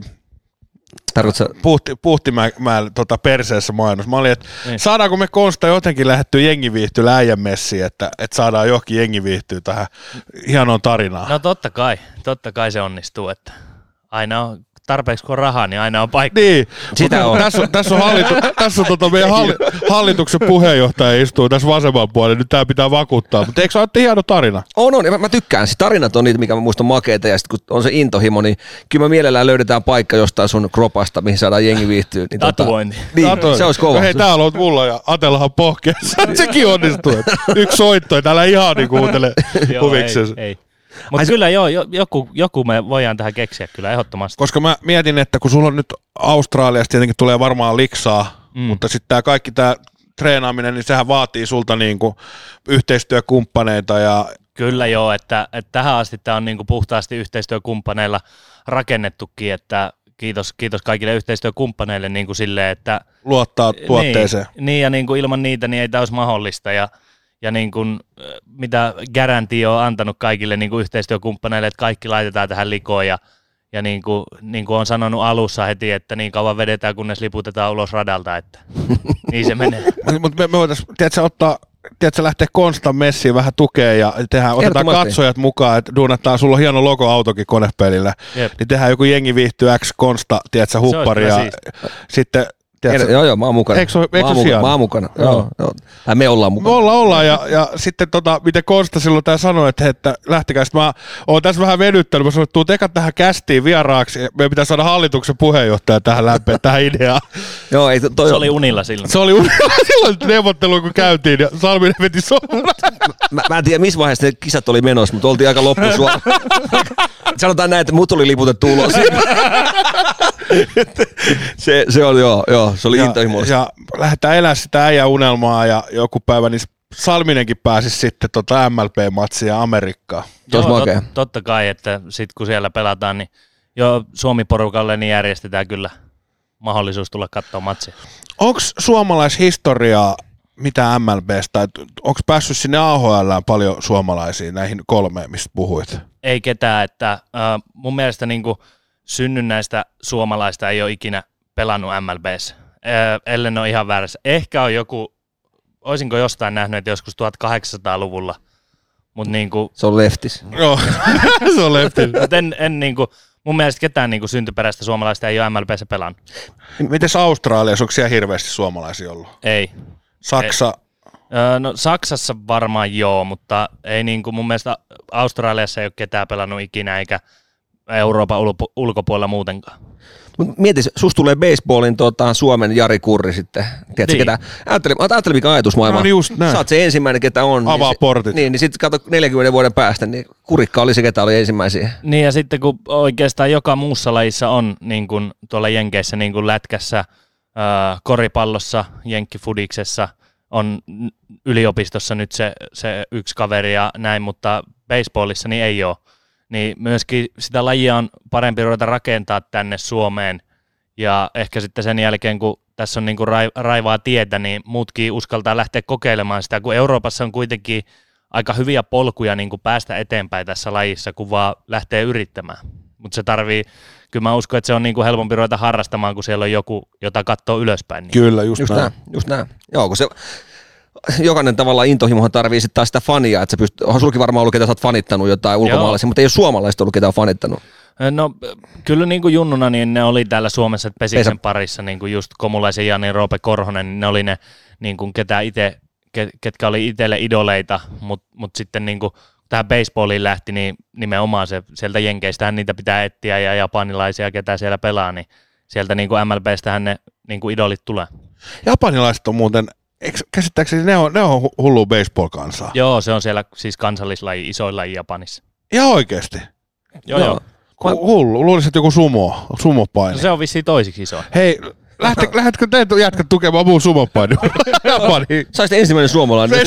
Puhtimäellä perseessä mainos. Mä olin, että saadaanko me Konsta jotenkin lähdettyä jengiviihtyä äijän messiin, että saadaan johonkin jengiviihtyä tähän hienoon tarinaan. No totta kai se onnistuu, että aina on tarpeeksi kun on rahaa, niin aina on paikka. Niin, sitä on. Tässä on meidän hallituksen puheenjohtaja istuu tässä vasemman puolella, nyt tämä pitää vakuuttaa, mutta eikö se ole hieno tarina? On, ja mä tykkään. Siis tarinat on niitä, mikä mä muistan makeita, ja sitten kun on se intohimo, niin kyllä me mielellään löydetään paikka jostain sun kropasta, mihin saadaan jengi viihtyä. Niin tatuointi. Niin, se olisi kova. Hei, täällä on mulla ja Atellahan pohkeessa. Sekin onnistuu. Yksi soitto, täällä ihan niin kuuntele huviksesi. Ei. Mutta kyllä joku me voidaan tähän keksiä kyllä ehdottomasti. Koska mä mietin, että kun sulla on nyt Australiasta tietenkin tulee varmaan liksaa, mutta sitten tämä kaikki tämä treenaaminen, niin sehän vaatii sulta niinku yhteistyökumppaneita. Kyllä joo, että tähän asti tämä on niinku puhtaasti yhteistyökumppaneilla rakennettukin, että kiitos kaikille yhteistyökumppaneille niinku silleen, että luottaa tuotteeseen. Niin ja niinku ilman niitä niin ei tämä olisi mahdollista ja niin kuin, mitä Guarantee on antanut kaikille niin kuin yhteistyökumppaneille, että kaikki laitetaan tähän likoon ja niin kuin on sanonut alussa heti, että niin kauan vedetään, kunnes liputetaan ulos radalta, että niin se menee. Mutta me voitaisiin, tiedätkö, lähteä Konstan messiin vähän tukea ja otetaan katsojat mukaan, että duunataan, sulla on hieno logo-autokin konepelillä, niin tehdään joku jengi viihtyy X Konsta, tiedätkö, huppari ja sitten Joo, mä oon mukana. Eikö se ole mä oon mukana. Joo. Tai me ollaan mukana. Me ollaan ja sitten miten Konsta silloin tää sanoi, että lähtikää. Sitten mä oon tässä vähän venyttänyt. Mä sanoin, että tuut eka tähän kästiin vieraaksi. Meidän pitää saada hallituksen puheenjohtaja tähän lämpeen, tähän ideaan. Joo, ei, se oli unilla silloin. Se oli unilla silloin neuvotteluun, kun käytiin ja Salminen veti sohvana. Mä en tiedä, missä vaiheessa ne kisat oli menossa, mutta oltiin aika loppusuora. Sanotaan näin, että mut oli liputettu ulos. se oli joo, se oli intohimoista. Ja lähdetään elämään sitä äijän unelmaa ja joku päivä niin Salminenkin pääsisi sitten MLP-matsia Amerikkaan. Totta kai, että sitten kun siellä pelataan, niin jo Suomi-porukalle niin järjestetään kyllä mahdollisuus tulla katsoa matsia. Onko suomalaishistoriaa mitä MLBstä, onko päässyt sinne AHL:ään paljon suomalaisia näihin 3, mistä puhuit? Ei ketään, että mun mielestä niin kuin synnynnäistä suomalaista ei ole ikinä pelannut MLB:ssä, ellen ole ihan väärässä. Ehkä on joku, olisinko jostain nähnyt, että joskus 1800-luvulla, mutta niinku... Se on leftis. Joo, se on leftis. Mutta en niinku, mun mielestä ketään niinku syntyperäistä suomalaista ei ole MLB:ssä pelannut. Mites Australiassa, onko siellä hirveästi suomalaisia ollut? Ei. Saksa? No Saksassa varmaan joo, mutta ei niinku, mun mielestä Australiassa ei ole ketään pelannut ikinä, eikä Euroopan ulkopuolella muutenkaan. Mieti, susta tulee baseballin Suomen Jari Kurri sitten. Tiedätkö, ketä? Ajattele mikä ajatusmaailma. No just näin. Sä oot se ensimmäinen, ketä on. Avaa niin portit. Niin sitten kato 40 vuoden päästä, niin Kurikka oli se, ketä oli ensimmäisiä. Niin ja sitten kun oikeastaan joka muussa lajissa on, niin kuin tuolla Jenkeissä, niin kuin lätkässä, koripallossa, jenkkifudiksessa, on yliopistossa nyt se yksi kaveri ja näin, mutta baseballissa niin ei ole. Niin myöskin sitä lajia on parempi ruveta rakentaa tänne Suomeen Ja ehkä sitten sen jälkeen, kun tässä on niinku raivaa tietä, niin muutkin uskaltaa lähteä kokeilemaan sitä, kun Euroopassa on kuitenkin aika hyviä polkuja niinku päästä eteenpäin tässä lajissa, kun vaan lähtee yrittämään. Mutta se tarvii, kyllä mä uskon, että se on niinku helpompi ruveta harrastamaan, kun siellä on joku, jota katsoo ylöspäin. Niin. Kyllä, just näin. Just näin. Joo, kun se jokainen tavallaan intohimohan tarvii sitten taas sitä fania, että sulki varmaan ollut, ketä sä oot fanittanut jotain ulkomaalaisia, mutta ei ole suomalaiset ollut, ketä on fanittanut. No kyllä niin kuin junnuna, niin ne oli täällä Suomessa Pesiksen parissa, niin kuin just Komulaisen Jani, Roope Korhonen, niin ne oli ne, niin kuin ketkä oli itselle idoleita, mutta sitten niin kuin tähän baseballiin lähti, niin nimenomaan se, sieltä Jenkeistähän niitä pitää etsiä ja japanilaisia, ketä siellä pelaa, niin sieltä niin kuin MLBstähän ne niin kuin idolit tulee. Japanilaiset on muuten, käsittääkseni ne on hullu baseball-kansaa. Joo, se on siellä siis kansallislaji, isoin laji Japanissa. Ihan oikeasti? Joo. Hullu, luulisin, että joku sumopaini. No se on vissiin toisiksi iso. Hei, lähdetkö te jätkät tukemaan muun sumopaini? Japani. Saisit ensimmäinen suomalainen.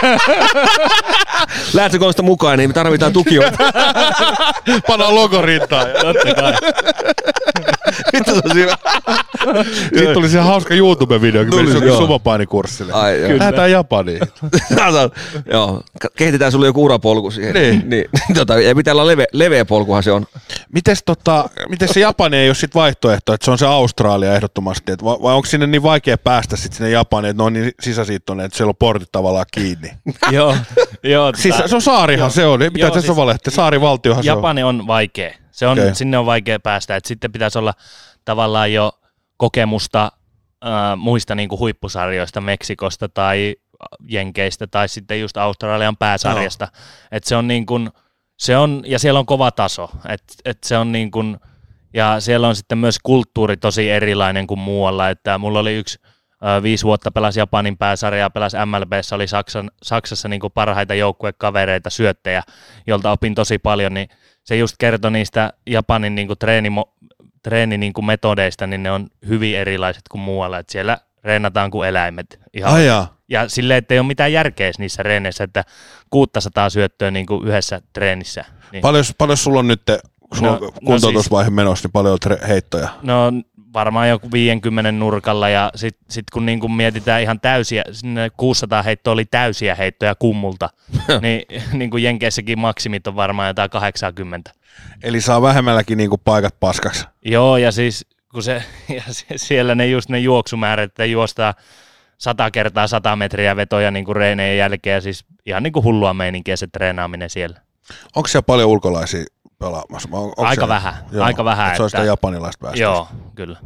Lähdetkö kolmesta mukaan, niin me tarvitaan tukijoita. Pannaan logo rintaan. Totta kai. Vittu se on hyvä. Sitten tuli se hauska YouTube-video, kun meni sumopainikurssille. Lähdetään Japaniin. Joo, kehitetään sulle joku urapolku siihen. Niin. Ei pitää olla leveä polkuhan se on. Miten se Japani ei ole sit vaihtoehto, että se on se Australia ehdottomasti, vai onko sinne niin vaikea päästä sit sinne Japaniin, että ne on niin sisäsiittoinen, että siellä on portit tavallaan kiinni? Joo. Siis se on saarihan se on, mitä tässä on valehti, saarivaltiohan se on. Japani on vaikea, sinne on vaikea päästä, että sitten pitäisi olla tavallaan jo kokemusta muista niin kuin huippusarjoista, Meksikosta tai Jenkeistä tai sitten just Australian pääsarjasta, että se on niin kuin, ja siellä on kova taso, että se on niin kuin, ja siellä on sitten myös kulttuuri tosi erilainen kuin muualla, että mulla oli 5 vuotta pelasi Japanin pääsarjaa, pelasi MLB:ssä, oli Saksassa niin kuin parhaita joukkuekavereita, syöttejä, jolta opin tosi paljon, niin se just kertoi niistä Japanin niin kuin treeni niin kuin metodeista, niin ne on hyvin erilaiset kuin muualla, että siellä reenataan kuin eläimet. Ja silleen, että ei ole mitään järkeä niissä reeneissä, että 600 syöttöä niin kuin yhdessä treenissä. Niin. Paljon sulla on nyt, kuntoutusvaihe menossa, niin paljon heittoja? No varmaan joku 50 nurkalla ja sit kun niin kuin mietitään ihan täysiä, sinne 600 heittoa oli täysiä heittoja kummulta, niin kuin Jenkeissäkin maksimit on varmaan jotain 80. Eli saa vähemmälläkin niin kuin paikat paskaksi. Joo, ja siis kun siellä ne juoksumäärät, että juostaa 100 kertaa 100 metriä vetoja niin kuin reeneen jälkeen, ja siis ihan niin kuin hullua meininkiä se treenaaminen siellä. Onko siellä paljon ulkolaisia pelaamassa? Aika vähän. Se on sitä japanilaista väestöä. Joo, kyllä.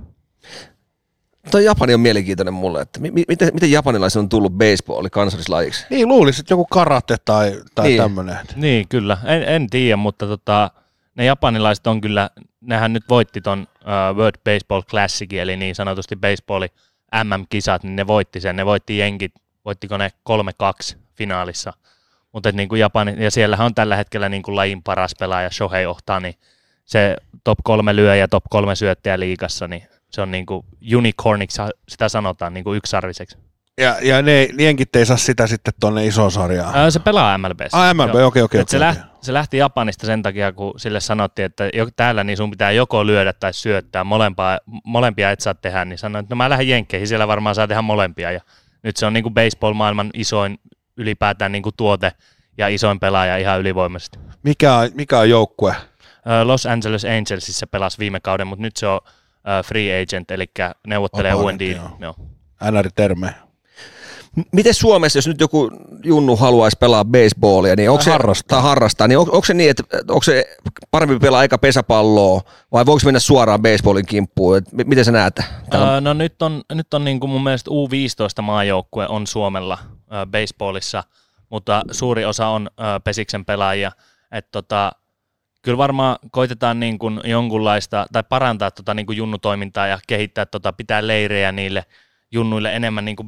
Toi Japani on mielenkiintoinen mulle, että miten japanilaiset on tullut baseballi kansallislajiksi? Niin, luulisin, että joku karate tai niin. Tämmöinen. Niin, kyllä. En tiedä, mutta ne japanilaiset on kyllä, nehän nyt voitti ton World Baseball Classicin, eli niin sanotusti baseballin MM-kisat, niin ne voitti sen. Ne voitti jenkit, voittiko ne 3-2 finaalissa. Mutta niin kuin Japani, ja siellähän on tällä hetkellä niin kuin lajin paras pelaaja Shohei Ohtani, se top 3 lyöjä, top 3 syöttäjä liigassa, niin se on niin kuin unicorniksi, sitä sanotaan niin kuin yksarviseksi. Ja ne jenkit ei saa sitä sitten tuonne isoon sarjaan? Se pelaa MLB:ssä. Okei. Se lähti Japanista sen takia, kun sille sanottiin, että täällä niin sun pitää joko lyödä tai syöttää, molempia et saa tehdä, niin sanoin, että no mä lähden jenkkeihin, siellä varmaan saa tehdä molempia, ja nyt se on niin kuin baseball-maailman isoin ylipäätään niin kuin tuote ja isoin pelaaja ihan ylivoimaisesti. Mikä on joukkue? Los Angeles Angelsissa pelasi viime kauden, mutta nyt se on free agent, eli neuvottelee UND. NR terme. Miten Suomessa, jos nyt joku junnu haluaisi pelaa baseballia, niin onko harrastaa, niin onko se niin, että onko se parempi pelaa aika pesäpalloa, vai voiko mennä suoraan baseballin kimppuun? Miten sä näet? No nyt on niin kuin mun mielestä U15 maajoukkue on Suomella baseballissa, mutta suuri osa on Pesiksen pelaajia, että kyllä varmaan koitetaan niin kuin jonkunlaista, tai parantaa niin kuin junnutoimintaa ja kehittää, pitää leirejä niille junnuille enemmän niin kuin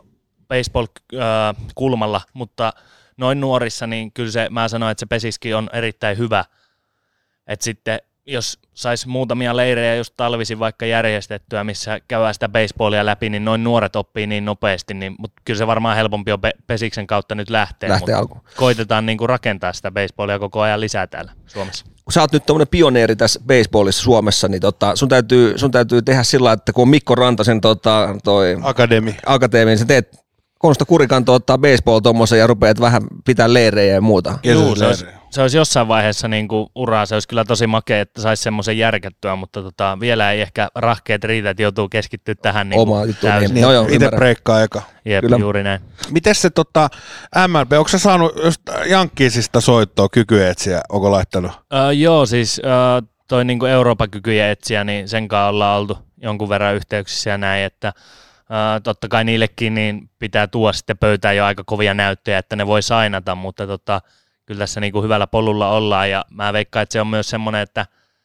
baseball-kulmalla, mutta noin nuorissa, niin kyllä mä sanoin, että se Pesiski on erittäin hyvä, että sitten jos saisi muutamia leirejä just talvisin vaikka järjestettyä, missä käydään sitä baseballia läpi, niin noin nuoret oppii niin nopeasti, niin, mutta kyllä se varmaan helpompi on Pesiksen kautta nyt lähteä mutta koitetaan niinku rakentaa sitä baseballia koko ajan lisää täällä Suomessa. Kun sä oot nyt tommonen pioneeri tässä baseballissa Suomessa, niin sun täytyy tehdä sillä lailla, että kun on Mikko Rantasen toi Akademi, niin sä teet Konsta Kurikan baseball tommosen ja rupeat vähän pitää leirejä ja muuta. Se olisi jossain vaiheessa niinku uraa, se olisi kyllä tosi makea, että saisi semmoisen järkättyä, mutta vielä ei ehkä rahkeet riitä, että joutuu keskittyä tähän niinku täysin. Niin, itse breikkaa eka. Jep, kyllä. Juuri näin. Mites se MLB, onko sä saanut just Yankeesista soittoa kykyetsiä, onko laittanut? Joo, siis toi niinku Euroopan kykyjen etsiä, niin sen kanssa ollaan oltu jonkun verran yhteyksissä ja näin, että totta kai niillekin niin pitää tuoda sitten pöytään jo aika kovia näyttöjä, että ne voi sainata, mutta kyllä tässä niinku hyvällä polulla ollaan ja mä veikkaan, että se on myös semmoinen, että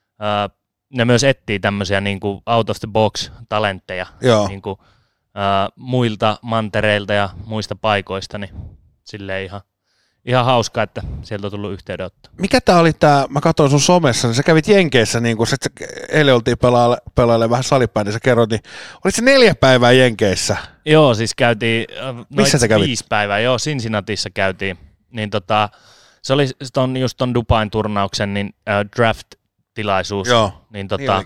ne myös etsii tämmöisiä niinku out of the box talentteja niinku, muilta mantereilta ja muista paikoista, niin silleen ihan hauska, että sieltä on tullut yhteydenotto. Mikä tää oli mä katsoin sun somessa, niin sä kävit Jenkeissä, niin kun eilen oltiin pelaalle vähän salipään, niin sä kerroit, niin olit se 4 päivää Jenkeissä? Joo, siis käytiin missä sä kävit? 5 päivää, joo, Cincinnatissa käytiin, niin se oli just ton Dubain turnauksen niin draft-tilaisuus, joo, niin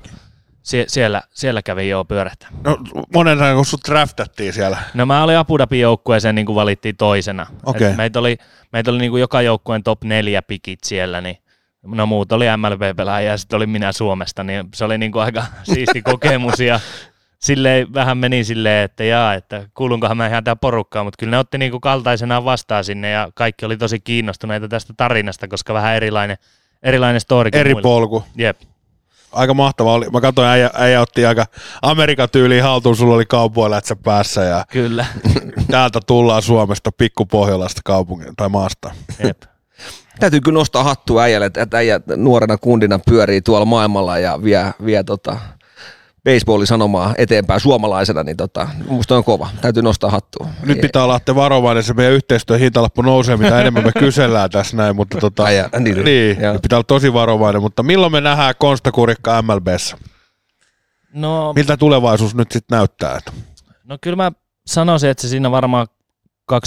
siellä kävin jo pyörähtää. No monen ajan, kun sut draftattiin siellä? No mä olin Abu Dhabin joukkueeseen, niin kuin valittiin toisena. Okay. Meitä oli niin kuin joka joukkueen top 4 pikit siellä, niin no muut oli MLB-pelaajia ja sitten oli minä Suomesta, niin se oli niin kuin aika siisti kokemus ja silleen vähän meni silleen, että kuulunkohan mä ihan tää porukkaa, mutta kyllä ne otti niin kuin kaltaisenaan vastaan sinne ja kaikki oli tosi kiinnostuneita tästä tarinasta, koska vähän erilainen story. Eri polku. Jep. Aika mahtavaa oli. Mä katsoin, äijä otti aika Amerikan tyyliin haltuun, sulla oli kaupoilätsä päässä ja kyllä. Täältä tullaan Suomesta, pikkupohjolasta kaupungin tai maasta. Jep. Täytyy kyllä nostaa hattua äijälle, että äijä nuorena kundina pyörii tuolla maailmalla ja vie baseballin sanomaa eteenpäin suomalaisena, niin musta on kova. Täytyy nostaa hattua. Nyt pitää olla varovainen, se meidän yhteistyön hintalappu nousee, mitä enemmän me kysellään tässä näin, mutta niin, pitää olla tosi varovainen, mutta milloin me nähdään Konsta Kurikka MLB:ssä? No, miltä tulevaisuus nyt sitten näyttää? No kyllä mä sanoisin, että se siinä varmaan 2027-2028,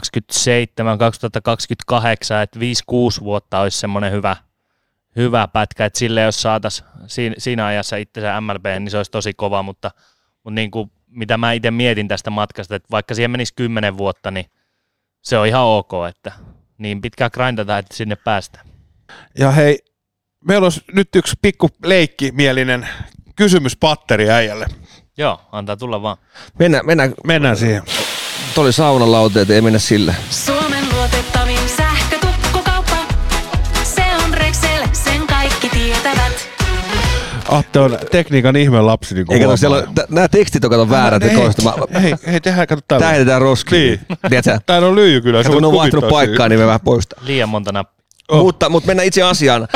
että 5-6 vuotta olisi semmoinen hyvä pätkä, että sille jos saataisiin siinä ajassa itsensä MLB, niin se olisi tosi kova, mutta niin kuin, mitä mä itse mietin tästä matkasta, että vaikka siihen menisi 10 vuotta, niin se on ihan ok, että niin pitkään grindataan, että sinne päästään. Ja hei, meillä olisi nyt yksi pikku leikkimielinen kysymys patteri äijälle. Joo, antaa tulla vaan. Mennään siihen. Tuo oli saunalauteet, ei mennä sillä. Suomen luotettavin sähkötukkukauppa. Se on Rexel, sen kaikki tietävät. Atte on tekniikan ihme lapsi. Niin eikä nämä tekstit on väärät. Hei, tehdään, kato tällä. Tää heitetään roskiin. Niin. Tää on lyijy kyllä. Kun on vaihtunut paikkaa, niin me vähän poistaa. Liian monta nappia. Mutta mennään itse asiaan.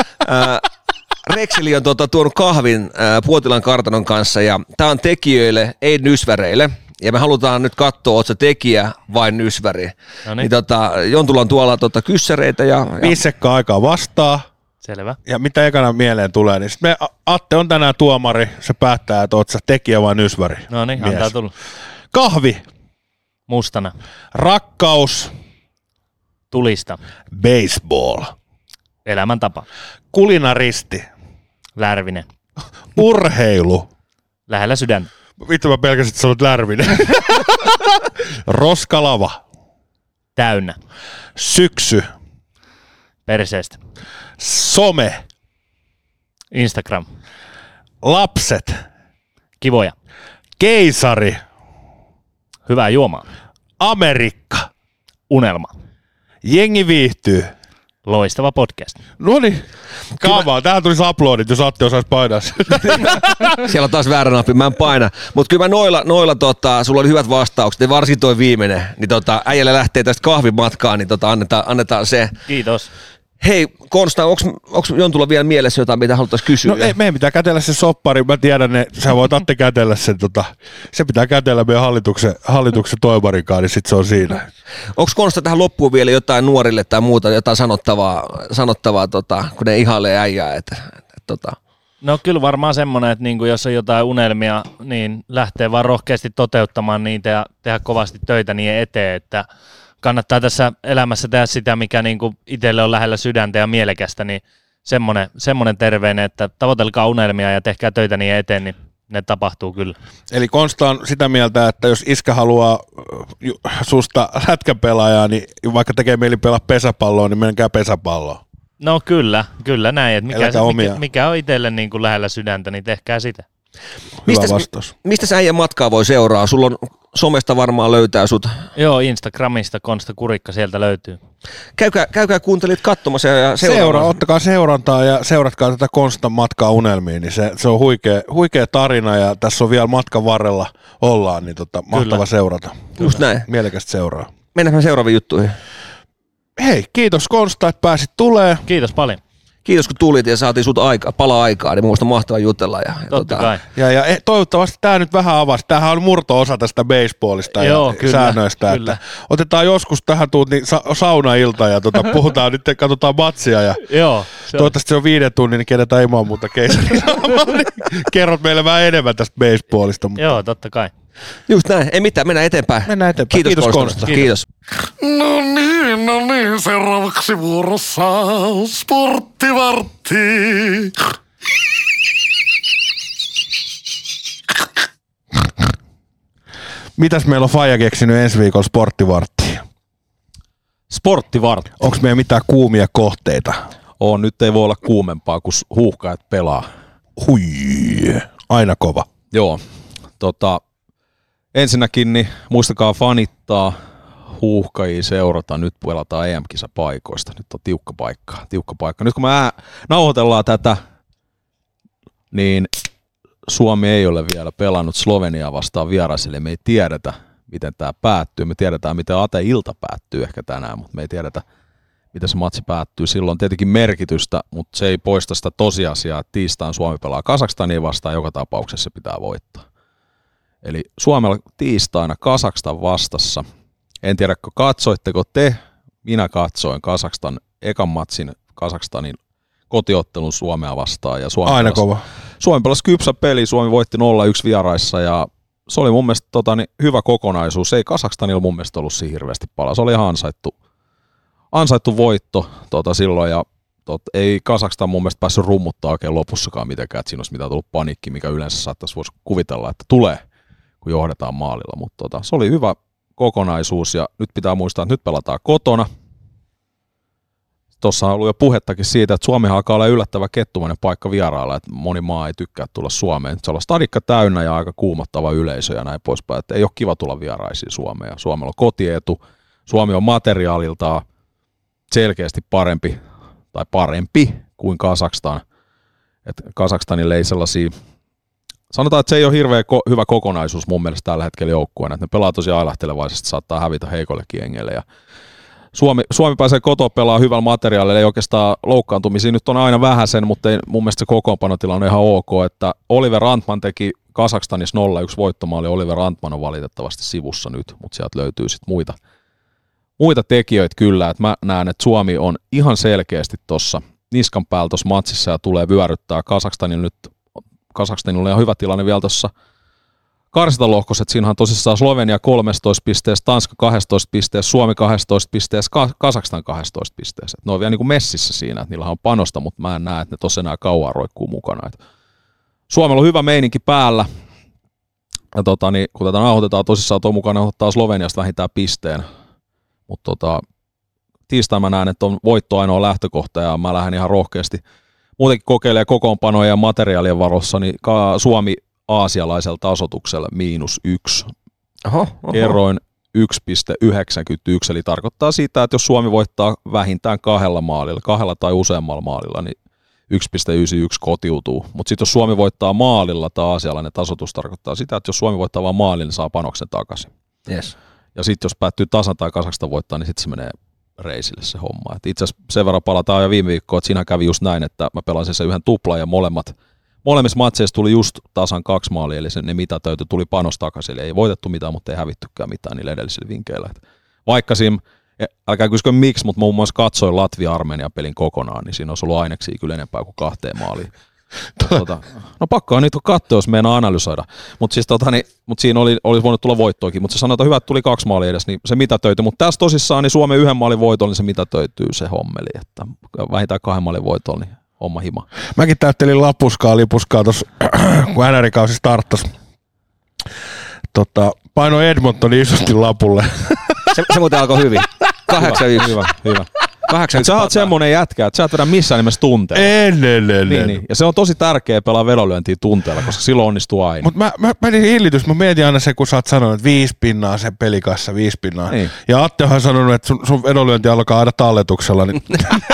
Rexeli on tuonut kahvin Puotilan kartanon kanssa ja tää on tekijöille, ei nysväreille. Ja me halutaan nyt katsoa, ootko tekijä vai nysväri. No niin. Jontulla on tuolla kyssäreitä. 5 sekkaa aikaa vastaa. Selvä. Ja mitä ekana mieleen tulee, niin sitten Atte on tänään tuomari, se päättää, että oot sä tekijä vai nysväri. No niin, antaa tulla. Kahvi. Mustana. Rakkaus. Tulista. Baseball. Elämäntapa. Kulinaristi. Lärvinen. Urheilu. Lähellä sydäntä. Vittu mä pelkäsin, että sä olet Lärvinen. Roskalava. Täynnä. Syksy. Perseestä. Some. Instagram. Lapset. Kivoja. Keisari. Hyvää juomaa. Amerikka. Unelma. Jengi viihtyy. Loistava podcast. Noniin. Kaavaa. Tähän tulisi uploadit, jos Atte osaisi painaa. Siellä on taas väärä nappi, mä en paina. Mutta kyllä mä noilla sulla oli hyvät vastaukset, ja varsinkin toi viimeinen, niin äijälle lähtee tästä kahvimatkaan, niin annetaan se. Kiitos. Hei, Konsta, onko Jontulla vielä mielessä jotain, mitä haluttaisiin kysyä? No ei, meidän pitää kätellä se soppari, mä tiedän, sä voit Atte kätellä sen, se pitää kätellä meidän hallituksen toimarikaan, niin sit se on siinä. Onko Konsta tähän loppuun vielä jotain nuorille tai muuta, jotain sanottavaa kun ne ihailee äijää, No kyllä varmaan semmoinen, että niinku jos on jotain unelmia, niin lähtee vaan rohkeasti toteuttamaan niitä ja tehdä kovasti töitä niiden eteen, että kannattaa tässä elämässä tehdä sitä, mikä niinku itselle on lähellä sydäntä ja mielekästä, niin semmoinen terveinen, että tavoitelkaa unelmia ja tehkää töitä niiden eteen, niin ne tapahtuu kyllä. Eli Konsta on sitä mieltä, että jos iskä haluaa susta lätkäpelaajaa, niin vaikka tekee mieli pelaa pesäpalloa, niin menkää pesäpalloon. No kyllä näin, että mikä on itselle niin kuin lähellä sydäntä, niin tehkää sitä. Hyvä vastaus. Mistä sä äijän matkaa voi seuraa? Sulla on somesta varmaan löytää sut. Joo, Instagramista Konsta Kurikka sieltä löytyy. Käykää kuuntelit katsomassa ja seuraamassa. Ottakaa seurantaa ja seuratkaa tätä Konstan matkaa unelmiin, niin se on huikea tarina ja tässä on vielä matkan varrella ollaan, niin mahtava seurata. Just näin. Mielekästä seuraa. Mennään seuraaviin juttuihin. Hei, kiitos Konsta, että pääsit tulee. Kiitos paljon. Kiitos kun tulit ja saatiin sut aikaa, niin mun mielestä mahtavaa jutella. Totta kai. Ja toivottavasti tämä nyt vähän avasi. Tämähän on murto-osa tästä baseballista ja säännöistä. Kyllä. Että otetaan joskus tähän saunailta ja puhutaan nyt, katsotaan matsia ja toivottavasti se on 5 tunnin, niin kedetään ilman muuta keisarilla. Niin kerrot meille vähän enemmän tästä baseballista. Mutta... Joo, totta kai. Just näin, ei mitään, mennään eteenpäin. Kiitos Konsta. Kiitos. No niin, seuraavaksi vuorossa Sporttivartti. Mitäs meillä on Faija keksinyt ensi viikolla Sporttivarttiin? Sporttivartti. Onko meillä mitään kuumia kohteita? Nyt ei voi olla kuumempaa, kun huuhkajat pelaa. Hui, aina kova. Joo, ensinnäkin niin muistakaa fanittaa, huuhkajia seurata, nyt pelataan EM-kisapaikoista, nyt on tiukka paikka. Nyt kun me nauhoitellaan tätä, niin Suomi ei ole vielä pelannut Sloveniaa vastaan vieraisille, me ei tiedetä, miten tämä päättyy, me tiedetään, miten Ate-ilta päättyy ehkä tänään, mutta me ei tiedetä, miten se matsi päättyy. Silloin on tietenkin merkitystä, mutta se ei poista sitä tosiasiaa, että tiistain Suomi pelaa Kazakstania vastaan, joka tapauksessa se pitää voittaa. Eli Suomella tiistaina Kazakstan vastassa. En tiedä, katsoitteko te, minä katsoin Kazakstan ekan matsin Kazakstanin kotiottelun Suomea vastaan. Ja Suomi pelasi kypsä peli, Suomi voitti 0-1 vieraissa ja se oli mun mielestä hyvä kokonaisuus. Ei Kazakstanilla mun mielestä ollut siinä hirveästi palaa. Se oli ihan ansaittu voitto silloin ja ei Kazakstan mun mielestä päässyt rummuttaa oikein lopussakaan mitenkään, että siinä olisi mitään tullut paniikki, mikä yleensä saattaisi voisi kuvitella, että tulee, kun johdetaan maalilla, mutta se oli hyvä kokonaisuus ja nyt pitää muistaa, että nyt pelataan kotona. Tuossa on ollut jo puhettakin siitä, että Suomi alkaa olla yllättävä kettumainen paikka vierailla, että moni maa ei tykkää tulla Suomeen. Se on stadikka täynnä ja aika kuumottava yleisö ja näin poispäin, että ei ole kiva tulla vieraisiin Suomeen. Suomella on kotietu, Suomi on materiaaliltaan selkeästi parempi kuin Kazakstan. Että Kazakstanille ei sellaisia, sanotaan, että se ei ole hirveän hyvä kokonaisuus mun mielestä tällä hetkellä joukkueena, että ne pelaa tosi ailahtelevaisesti, saattaa hävitä heikoillekin jengeille. Ja Suomi pääsee kotoa pelaa hyvällä materiaalilla, ei oikeastaan loukkaantumisia nyt on aina vähäsen, mutta ei, mun mielestä se kokoonpanotila on ihan ok, että Oliver Antman teki Kazakstanissa 0-1 voittomaali, Oliver Antman on valitettavasti sivussa nyt, mutta sieltä löytyy sitten muita tekijöitä kyllä, että mä näen, että Suomi on ihan selkeästi tuossa niskan päällä tuossa matsissa ja tulee vyöryttää Kazakstanilla on ihan hyvä tilanne vielä tuossa karsintalohkossa, että siinähän tosissaan Slovenia 13 pisteessä, Tanska 12 pisteessä, Suomi 12 pisteessä, Kazakstan 12 pisteessä. Ne on vielä niin kuin messissä siinä, että niillä on panosta, mutta mä en näe, että ne tuossa enää kauan roikkuu mukana. Et Suomella on hyvä meininki päällä, ja kun tätä nauhoitetaan tosissaan, tuo mukana ottaa Sloveniasta vähintään pisteen, mutta tiistaina mä näen, että on voitto ainoa lähtökohta, ja mä lähden ihan rohkeasti muutenkin kokeilemaan kokoonpanoja ja materiaalien varossa, niin Suomi aasialaisella tasoituksella -1. Oho. Kerroin 1,91, eli tarkoittaa sitä, että jos Suomi voittaa vähintään 2 tai useammalla maalilla, niin 1,91 kotiutuu. Mutta sitten jos Suomi voittaa maalilla, tämä aasialainen tasoitus tarkoittaa sitä, että jos Suomi voittaa vain maalilla, niin saa panoksen takaisin. Yes. Ja sitten jos päättyy tasan tai Kazakstan voittaa, niin sitten se menee reisille se homma. Et itse asiassa sen verran palataan jo viime viikkoa, että siinä kävi just näin, että mä pelasin sen yhden tuplan ja molemmissa matseissa tuli just tasan 2 maalia, eli ne mitätöity tuli panos takaisin, eli ei voitettu mitään, mutta ei hävittykään mitään niillä edellisillä vinkkeillä. Vaikka siinä, älkää kysykö miksi, mutta muun muassa katsoin Latvia-Armenia pelin kokonaan, niin siinä olisi ollut aineksia kyllä enempää kuin 2 maaliin. No pakkohan nyt katsoa, jos meinaa analysoida. Mutta siis, siinä olisi voinut tulla voittoakin, mutta se sanotaan hyvä, että tuli 2 maalia edes, niin se mitätöity. Mutta tässä tosissaan niin Suomen 1 maalin voitolla, niin se mitätöityy se hommeli, että vähintään 2 maalin voitolla, niin homma hima. Mäkin täyttelin lipuskaa tuossa, kun NR-kausi starttasi. Paino Edmontonin isosti lapulle. Se muuten alkoi hyvin. 8-1. Hyvä. 8-1. Sä oot semmonen jätkä, että sä et vedä missään nimessä tunteella. Niin. Ja se on tosi tärkeä pelaa vedonlyöntiä tunteella, koska silloin onnistuu aina. Mutta mä hillitys, mä mietin aina se, kun sä oot sanonut, että 5 pinnaa se pelikassa, 5 pinnaa. Niin. Ja Atte on sanonut, että sun vedonlyönti alkaa aina talletuksella. Niin.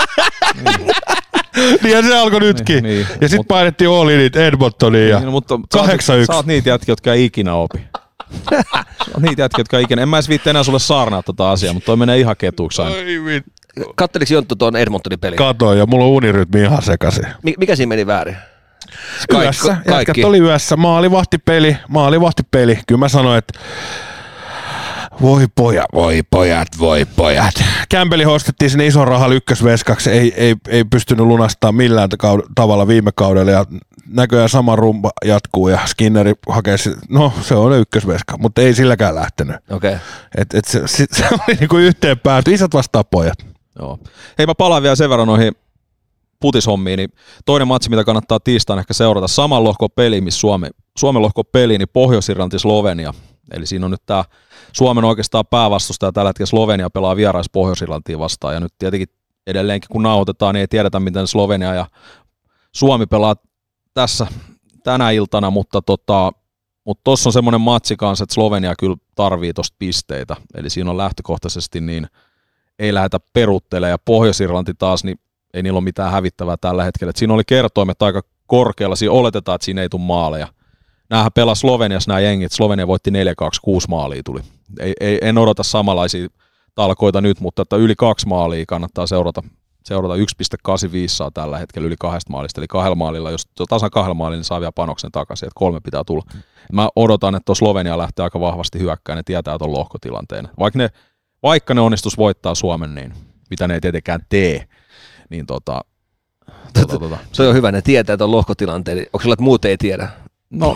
Niin se alkoi nytkin. Niin. Ja sit painettiin all init Edmontoniin ja 8-1. Sä oot niitä jätkiä, jotka ei ikinä opi. Niitä jätkiä, jotka ei ikinä. En mä edes viitte enää sulle saarnaa tota asiaa, mutta toi menee ihan ketuuksi aina. Katteliko Jonttu tuon Edmontonin pelin? Katoin ja mulla on unirytmi ihan sekaisin. Mikä siinä meni väärin? Yössä. Jätkät oli yössä. Maalivahtipeli. Kyllä mä sanoin, että voi pojat. Campbelli hostettiin sinne ison rahalla ykkösveskaksi. Ei pystynyt lunastamaan millään tavalla viime kaudella. Ja näköjään sama rumba jatkuu ja Skinneri hakee, no se on ykkösveska, mutta ei silläkään lähtenyt. Okay. Se oli niinku yhteen pääty, isät vastaa pojat. Joo. Hei, mä palaan vielä sen verran noihin putishommiin, niin toinen matsi, mitä kannattaa tiistaina ehkä seurata, saman lohkon peli, missä Suomen lohkon peli, niin Pohjois-Irlanti Slovenia. Eli siinä on nyt tämä Suomen oikeastaan päävastustaja, tällä hetkellä Slovenia pelaa vierais Pohjois-Irlantiin vastaan, ja nyt tietenkin edelleenkin kun nauhoitetaan, niin ei tiedetä, miten Slovenia ja Suomi pelaa tässä tänä iltana, mutta tuossa on semmoinen matsi kanssa, että Slovenia kyllä tarvii tuosta pisteitä, eli siinä on lähtökohtaisesti niin ei lähdetä peruttelemaan, ja Pohjois-Irlanti taas, niin ei niillä ole mitään hävittävää tällä hetkellä. Et siinä oli kertoimet aika korkealla, siinä oletetaan, että siinä ei tule maaleja. Nämähän pelasi Sloveniassa nämä jengit, Slovenia voitti 4-2, 6 maalia tuli. En odota samanlaisia talkoita nyt, mutta että yli 2 maalia kannattaa seurata 1,85 saa tällä hetkellä yli 2 maalista, eli 2 maalilla, jos tasan 2 maalilla, niin saa vielä panoksen takaisin, että 3 pitää tulla. Mä odotan, että tuo Slovenia lähtee aika vahvasti hyökkään, ne tietää tuon lohkotilanteen. Vaikka ne onnistus voittaa Suomen, niin mitä ne ei tietenkään tee, niin Se on hyvä, ne tietää tuon lohkotilanteen, onko sillä, että muut ei tiedä? No.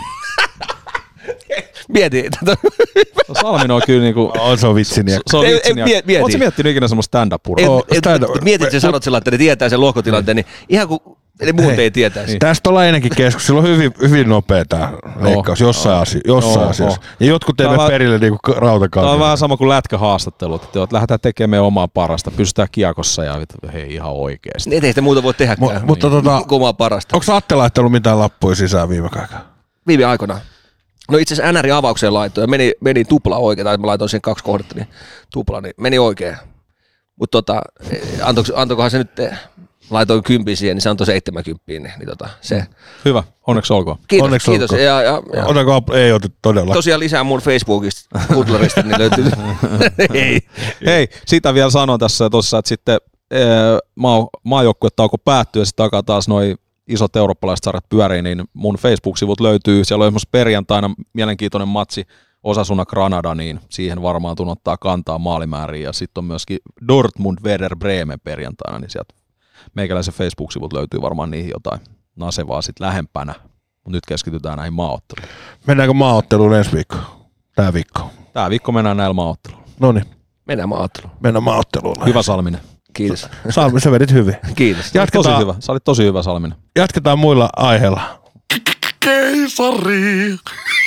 Mieti. Salminen on kyllä niinku... Se on vitsiniä. Oletko sä miettinyt ikinä semmoista stand-up-puraa? Mietit, että sanot sillä, että ne tietää sen lohkotilanteen, niin ihan kuin ne muut ei tietäisi. Niin. Tästä ollaan ennenkin keskustelua, hyvin nopea tämä leikkaus jossain asiassa. Ja jotkut ei mene perille niin kuin rautakaan. Tämä on vähän sama kuin lätkähaastattelut, että lähdetään tekemään omaa parasta, pysytään kiekossa ja hei ihan oikeasti. Niin ei sitä muuta voi tehdäkään. Mutta omaa parasta. Onko Atte laittanut mitään lappuja sisään viime aikaa? Viime aikoina. No itse asiassa NR:n avaukseen laitoin ja meni tupla oikein, tai mä laitoin siihen 2 kohdetta, niin tupla, niin meni oikein. Mutta antoikohan se nyt, laitoin 10 siihen, niin se antoi 70, niin se. Hyvä, onneksi olkoon. Kiitos. Ja ei otettu todella. Tosiaan lisää mun Facebookista, Googlerista, niin löytyy. Hei, sitä vielä sanon tässä tuossa, että sitten maajoukkuetauko päättyy ja sitten takaa taas noi isot eurooppalaiset sarjat pyörii, niin mun Facebook-sivut löytyy. Siellä on esimerkiksi perjantaina mielenkiintoinen matsi Osasuna Granada, niin siihen varmaan ottaa kantaa maalimääriin. Ja sitten on myöskin Dortmund Werder Bremen perjantaina, niin sieltä meikäläisen Facebook-sivut löytyy varmaan niihin jotain nasevaa sitten lähempänä. Mutta nyt keskitytään näihin maaotteluun. Mennäänkö maaotteluun ensi viikko? Tää viikko mennään näillä maaotteluun. Noniin. Mennään maaotteluun. Hyvä Salminen. Kiitos. Salminen, sä vedit hyvin. Kiitos. Sä olit tosi hyvä Salminen. Jatketaan muilla aiheilla. Keisari.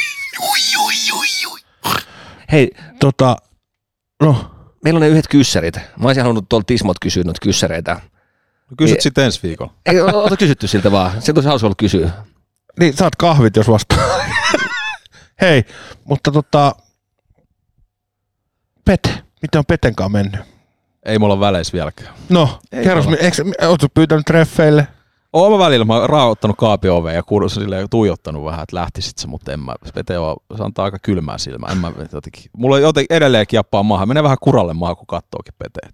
Hei, no. Meillä on ne yhdet kyssärit. Mä olisin halunnut tuolta Tismot kysyä noita kyssäreitä. No kysyt sitten ensi viikolla. Ei, ota kysytty siltä vaan. Se olisi hauska ollut kysyä. Niin, saat kahvit, jos vastaa. Hei, mutta Pete, miten on Petenkaan mennyt? Ei mulla ole väleissä vieläkään. No, kerros, ootko pyytänyt treffeille? Oon mä välillä, mä oon raottanut kaapio-oveen ja silleen tuijottanut vähän, että lähtisit se, mutta en mä, se antaa aika kylmää silmää. Mulla on jotenkin edelleenkin jappaa maahan, menee vähän kuralle maahan, kun kattookin Pete.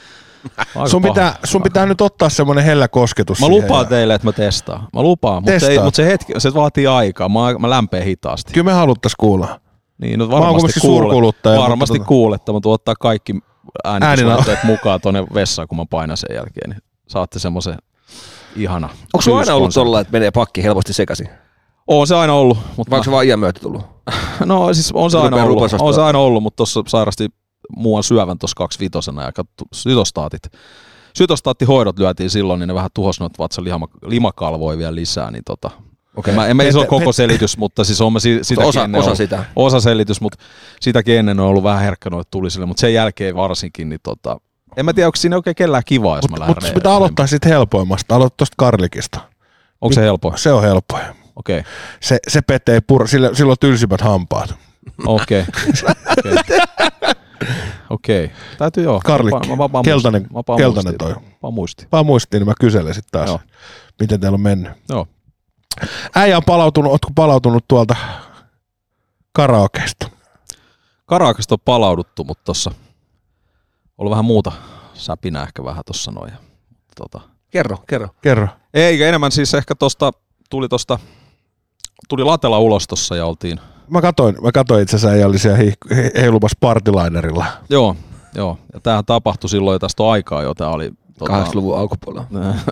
Sun pitää nyt ottaa semmoinen hellä kosketus. Mä lupaan teille, että mä testaan. Mä lupaan, mutta se hetki, se vaatii aikaa. Mä lämpeen hitaasti. Kyllä me haluttais kuulla. Niin, no varmasti kuulette, mutta ottaa kaikki äänitysvaatteet mukaan tuonne vessaan, kun mä painan sen jälkeen, niin saatte semmoisen ihana. Onko sulla aina ollut tolla, että menee pakki helposti sekaisin? On se aina ollut. Mutta vai onko se vaan iän myötä tullut? No siis on se aina ollut, mutta tuossa sairasti muuan syövän tuossa 25 ja sytostaattihoidot lyötiin silloin, niin ne vähän tuhosi noita vatsan limakalvoja vielä lisää, niin okay. En se ole koko selitys, mutta siis on osa selitys, mutta sitäkin ennen on ollut vähän herkkä noita tulisille, mutta sen jälkeen varsinkin, niin en mä tiedä, onko siinä oikein kellään kivaa, jos mä lähden. Mutta pitää aloittaa sitten helpoimmasta, aloittaa tuosta garlikista. Onko se helpoa? Se on helpoa. Okei. Okay. Se petee sillä on tylsimmät hampaat. Okei. Okei. Täytyy joo. Garlikki. Keltainen toi. Vaan muistiin, niin mä kyselen sitten taas, miten teillä on mennyt. Joo. Äijä on ootko palautunut tuolta karaokeesta? Karaokeesta on palauduttu, mutta tossa oli vähän muuta säpinää ehkä vähän tossa noin. Kerro. Eikä enemmän siis ehkä tuli latela ulos tossa ja oltiin. Mä katoin itse asiassa äijä oli siellä heilumassa Partilinerilla. Joo. Ja tämähän tapahtui silloin jo tästä aikaa jo. Tää oli 80-luvun alkupuolella.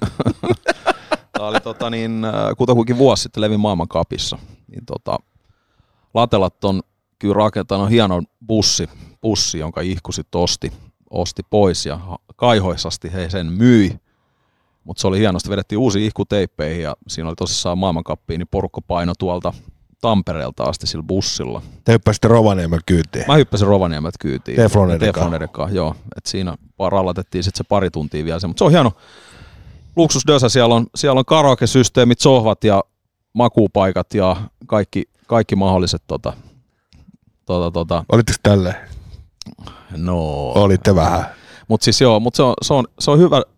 Tämä oli kutakuinkin vuosi sitten Levin maailmankapissa. Niin latelat on kyllä rakentanut hienon bussi, jonka Ihku sitten osti pois ja kaihoisasti he sen myi. Mutta se oli hienosti, vedettiin uusi ihkuteippeihin ja siinä oli tosissaan maailmankappiin, niin porukka paino tuolta Tampereelta asti sillä bussilla. Te hyppäsitte Rovaniemeltä kyytiin? Mä hyppäsin Rovaniemeltä kyytiin. Teflon edekaan, joo. Et siinä rallatettiin sitten se pari tuntia vielä se, mutta se on hieno luksusdösä, siellä on karaoke-systeemit, sohvat ja makupaikat ja kaikki mahdolliset Olitteko tälleen? No. Olitte vähän. Mutta siis joo, se on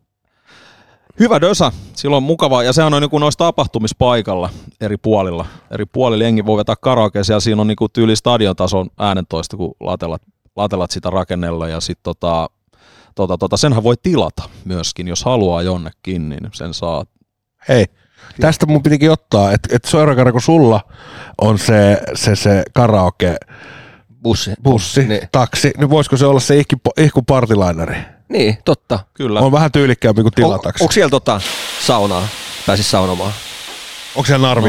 hyvä dösä, silloin on mukavaa, ja sehän on niinku noissa tapahtumispaikalla eri puolilla. Eri puolilla jengi voi vetää karaokea, siellä siinä on niinku tyyli stadiontason äänentoista, kun latelat sitä rakennella, ja sitten senhän voi tilata myöskin, jos haluaa jonnekin, niin sen saa. Hei, tästä mun pitikin ottaa, että seuraava kun sulla on se karaoke bussi niin. Taksi, niin voisiko se olla se ihku Partilineri? Niin, totta. Kyllä. On vähän tyylikkäämpi kuin tilataksi. Onko siellä saunaa? Pääsis saunomaan. Onko siellä narvi?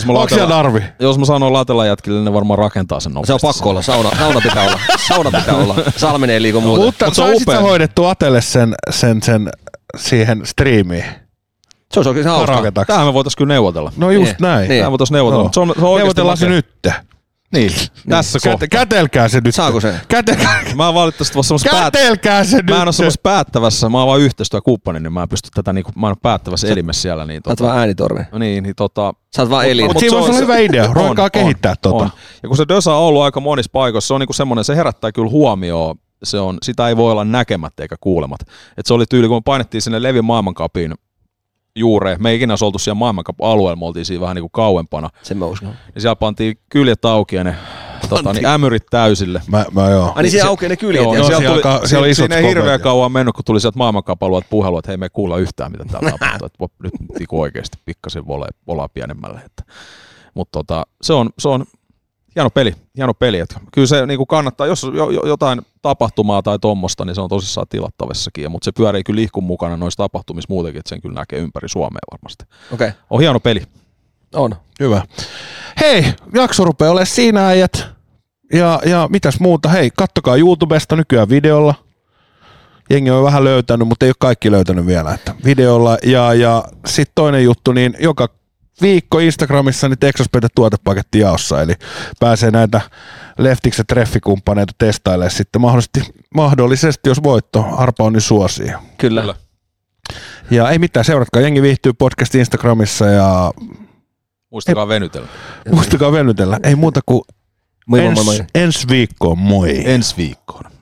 Jos mä sanon latella jätkille, niin ne varmaan rakentaa sen nopeasti. Se on pakko olla. Sauna pitää olla. Sauna pitää olla. Salminen ei liiku muuten. Mutta saisit sä hoidettu Atelle sen siihen striimiin? Se olisi oikein hauska. Tähän me voitaisiin kyllä neuvotella. No just näin. Tähän voitaisiin neuvotella. No. Neuvotellaan se nyt. Niin, tässä kohtaa. Kätelkää se nyt. Saako se? Mä oon valitettavasti vaan Kätelkää se nyt. Mä en ole semmoisessa päättävässä, mä oon vaan yhteistyökumppani, niin mä en pysty tätä niinku, mä en ole päättävässä elimessä siellä. Niin, sä oot vaan äänitorvi. Niin, sä oot vaan elin. Mutta siinä on hyvä idea, ruvekaa kehittää on. Ja kun se dösa on ollut aika monissa paikoissa, se on niinku semmoinen, se herättää kyllä huomioon. Sitä ei voi olla näkemättä eikä kuulemat. Et se oli tyyli, kun me painettiin sinne Levin maailmankapin juureen. Me ei ikinä oltu siellä maailmankap-alueella, me oltiin siinä vähän niin kuin kauempana. Sen mä uskon. Ja siellä pantiin kyljet auki ja ne niin ämyrit täysille. Mä joo. Niin siellä auki ne kyljet. Joo, siinä ei hirveän kauan mennyt, kun tuli sieltä maailmankap-alueelta puhelua, että hei, me ei kuulla yhtään, mitä täällä tapahtuu. Nyt oikeasti pikkasen volaa pienemmälle. Mutta se on hieno peli. Että kyllä se niin kuin kannattaa, jos jotain tapahtumaa tai tommosta, niin se on tosissaan tilattavissakin. Mutta se pyörii kyllä ihkun mukana noissa tapahtumissa muutenkin, että sen kyllä näkee ympäri Suomea varmasti. Okei. On hieno peli. On. Hyvä. Hei, jakso rupeaa olemaan siinä äijät. Ja mitäs muuta? Hei, kattokaa YouTubesta nykyään videolla. Jengi on vähän löytänyt, mutta ei ole kaikki löytänyt vielä. Että videolla. Ja sitten toinen juttu, niin joka viikko Instagramissa niin Texaspete tuotepaketti jaossa, eli pääsee näitä Leftiksen treffikumppaneita testailemaan sitten mahdollisesti, jos voitto Arpa on niin suosii. Kyllä. Ja ei mitään, seuratkaa Jengi viihtyy podcast Instagramissa ja muistakaa venytellä. Ei muuta kuin ensi viikkoon, moi. Ensi viikkoon.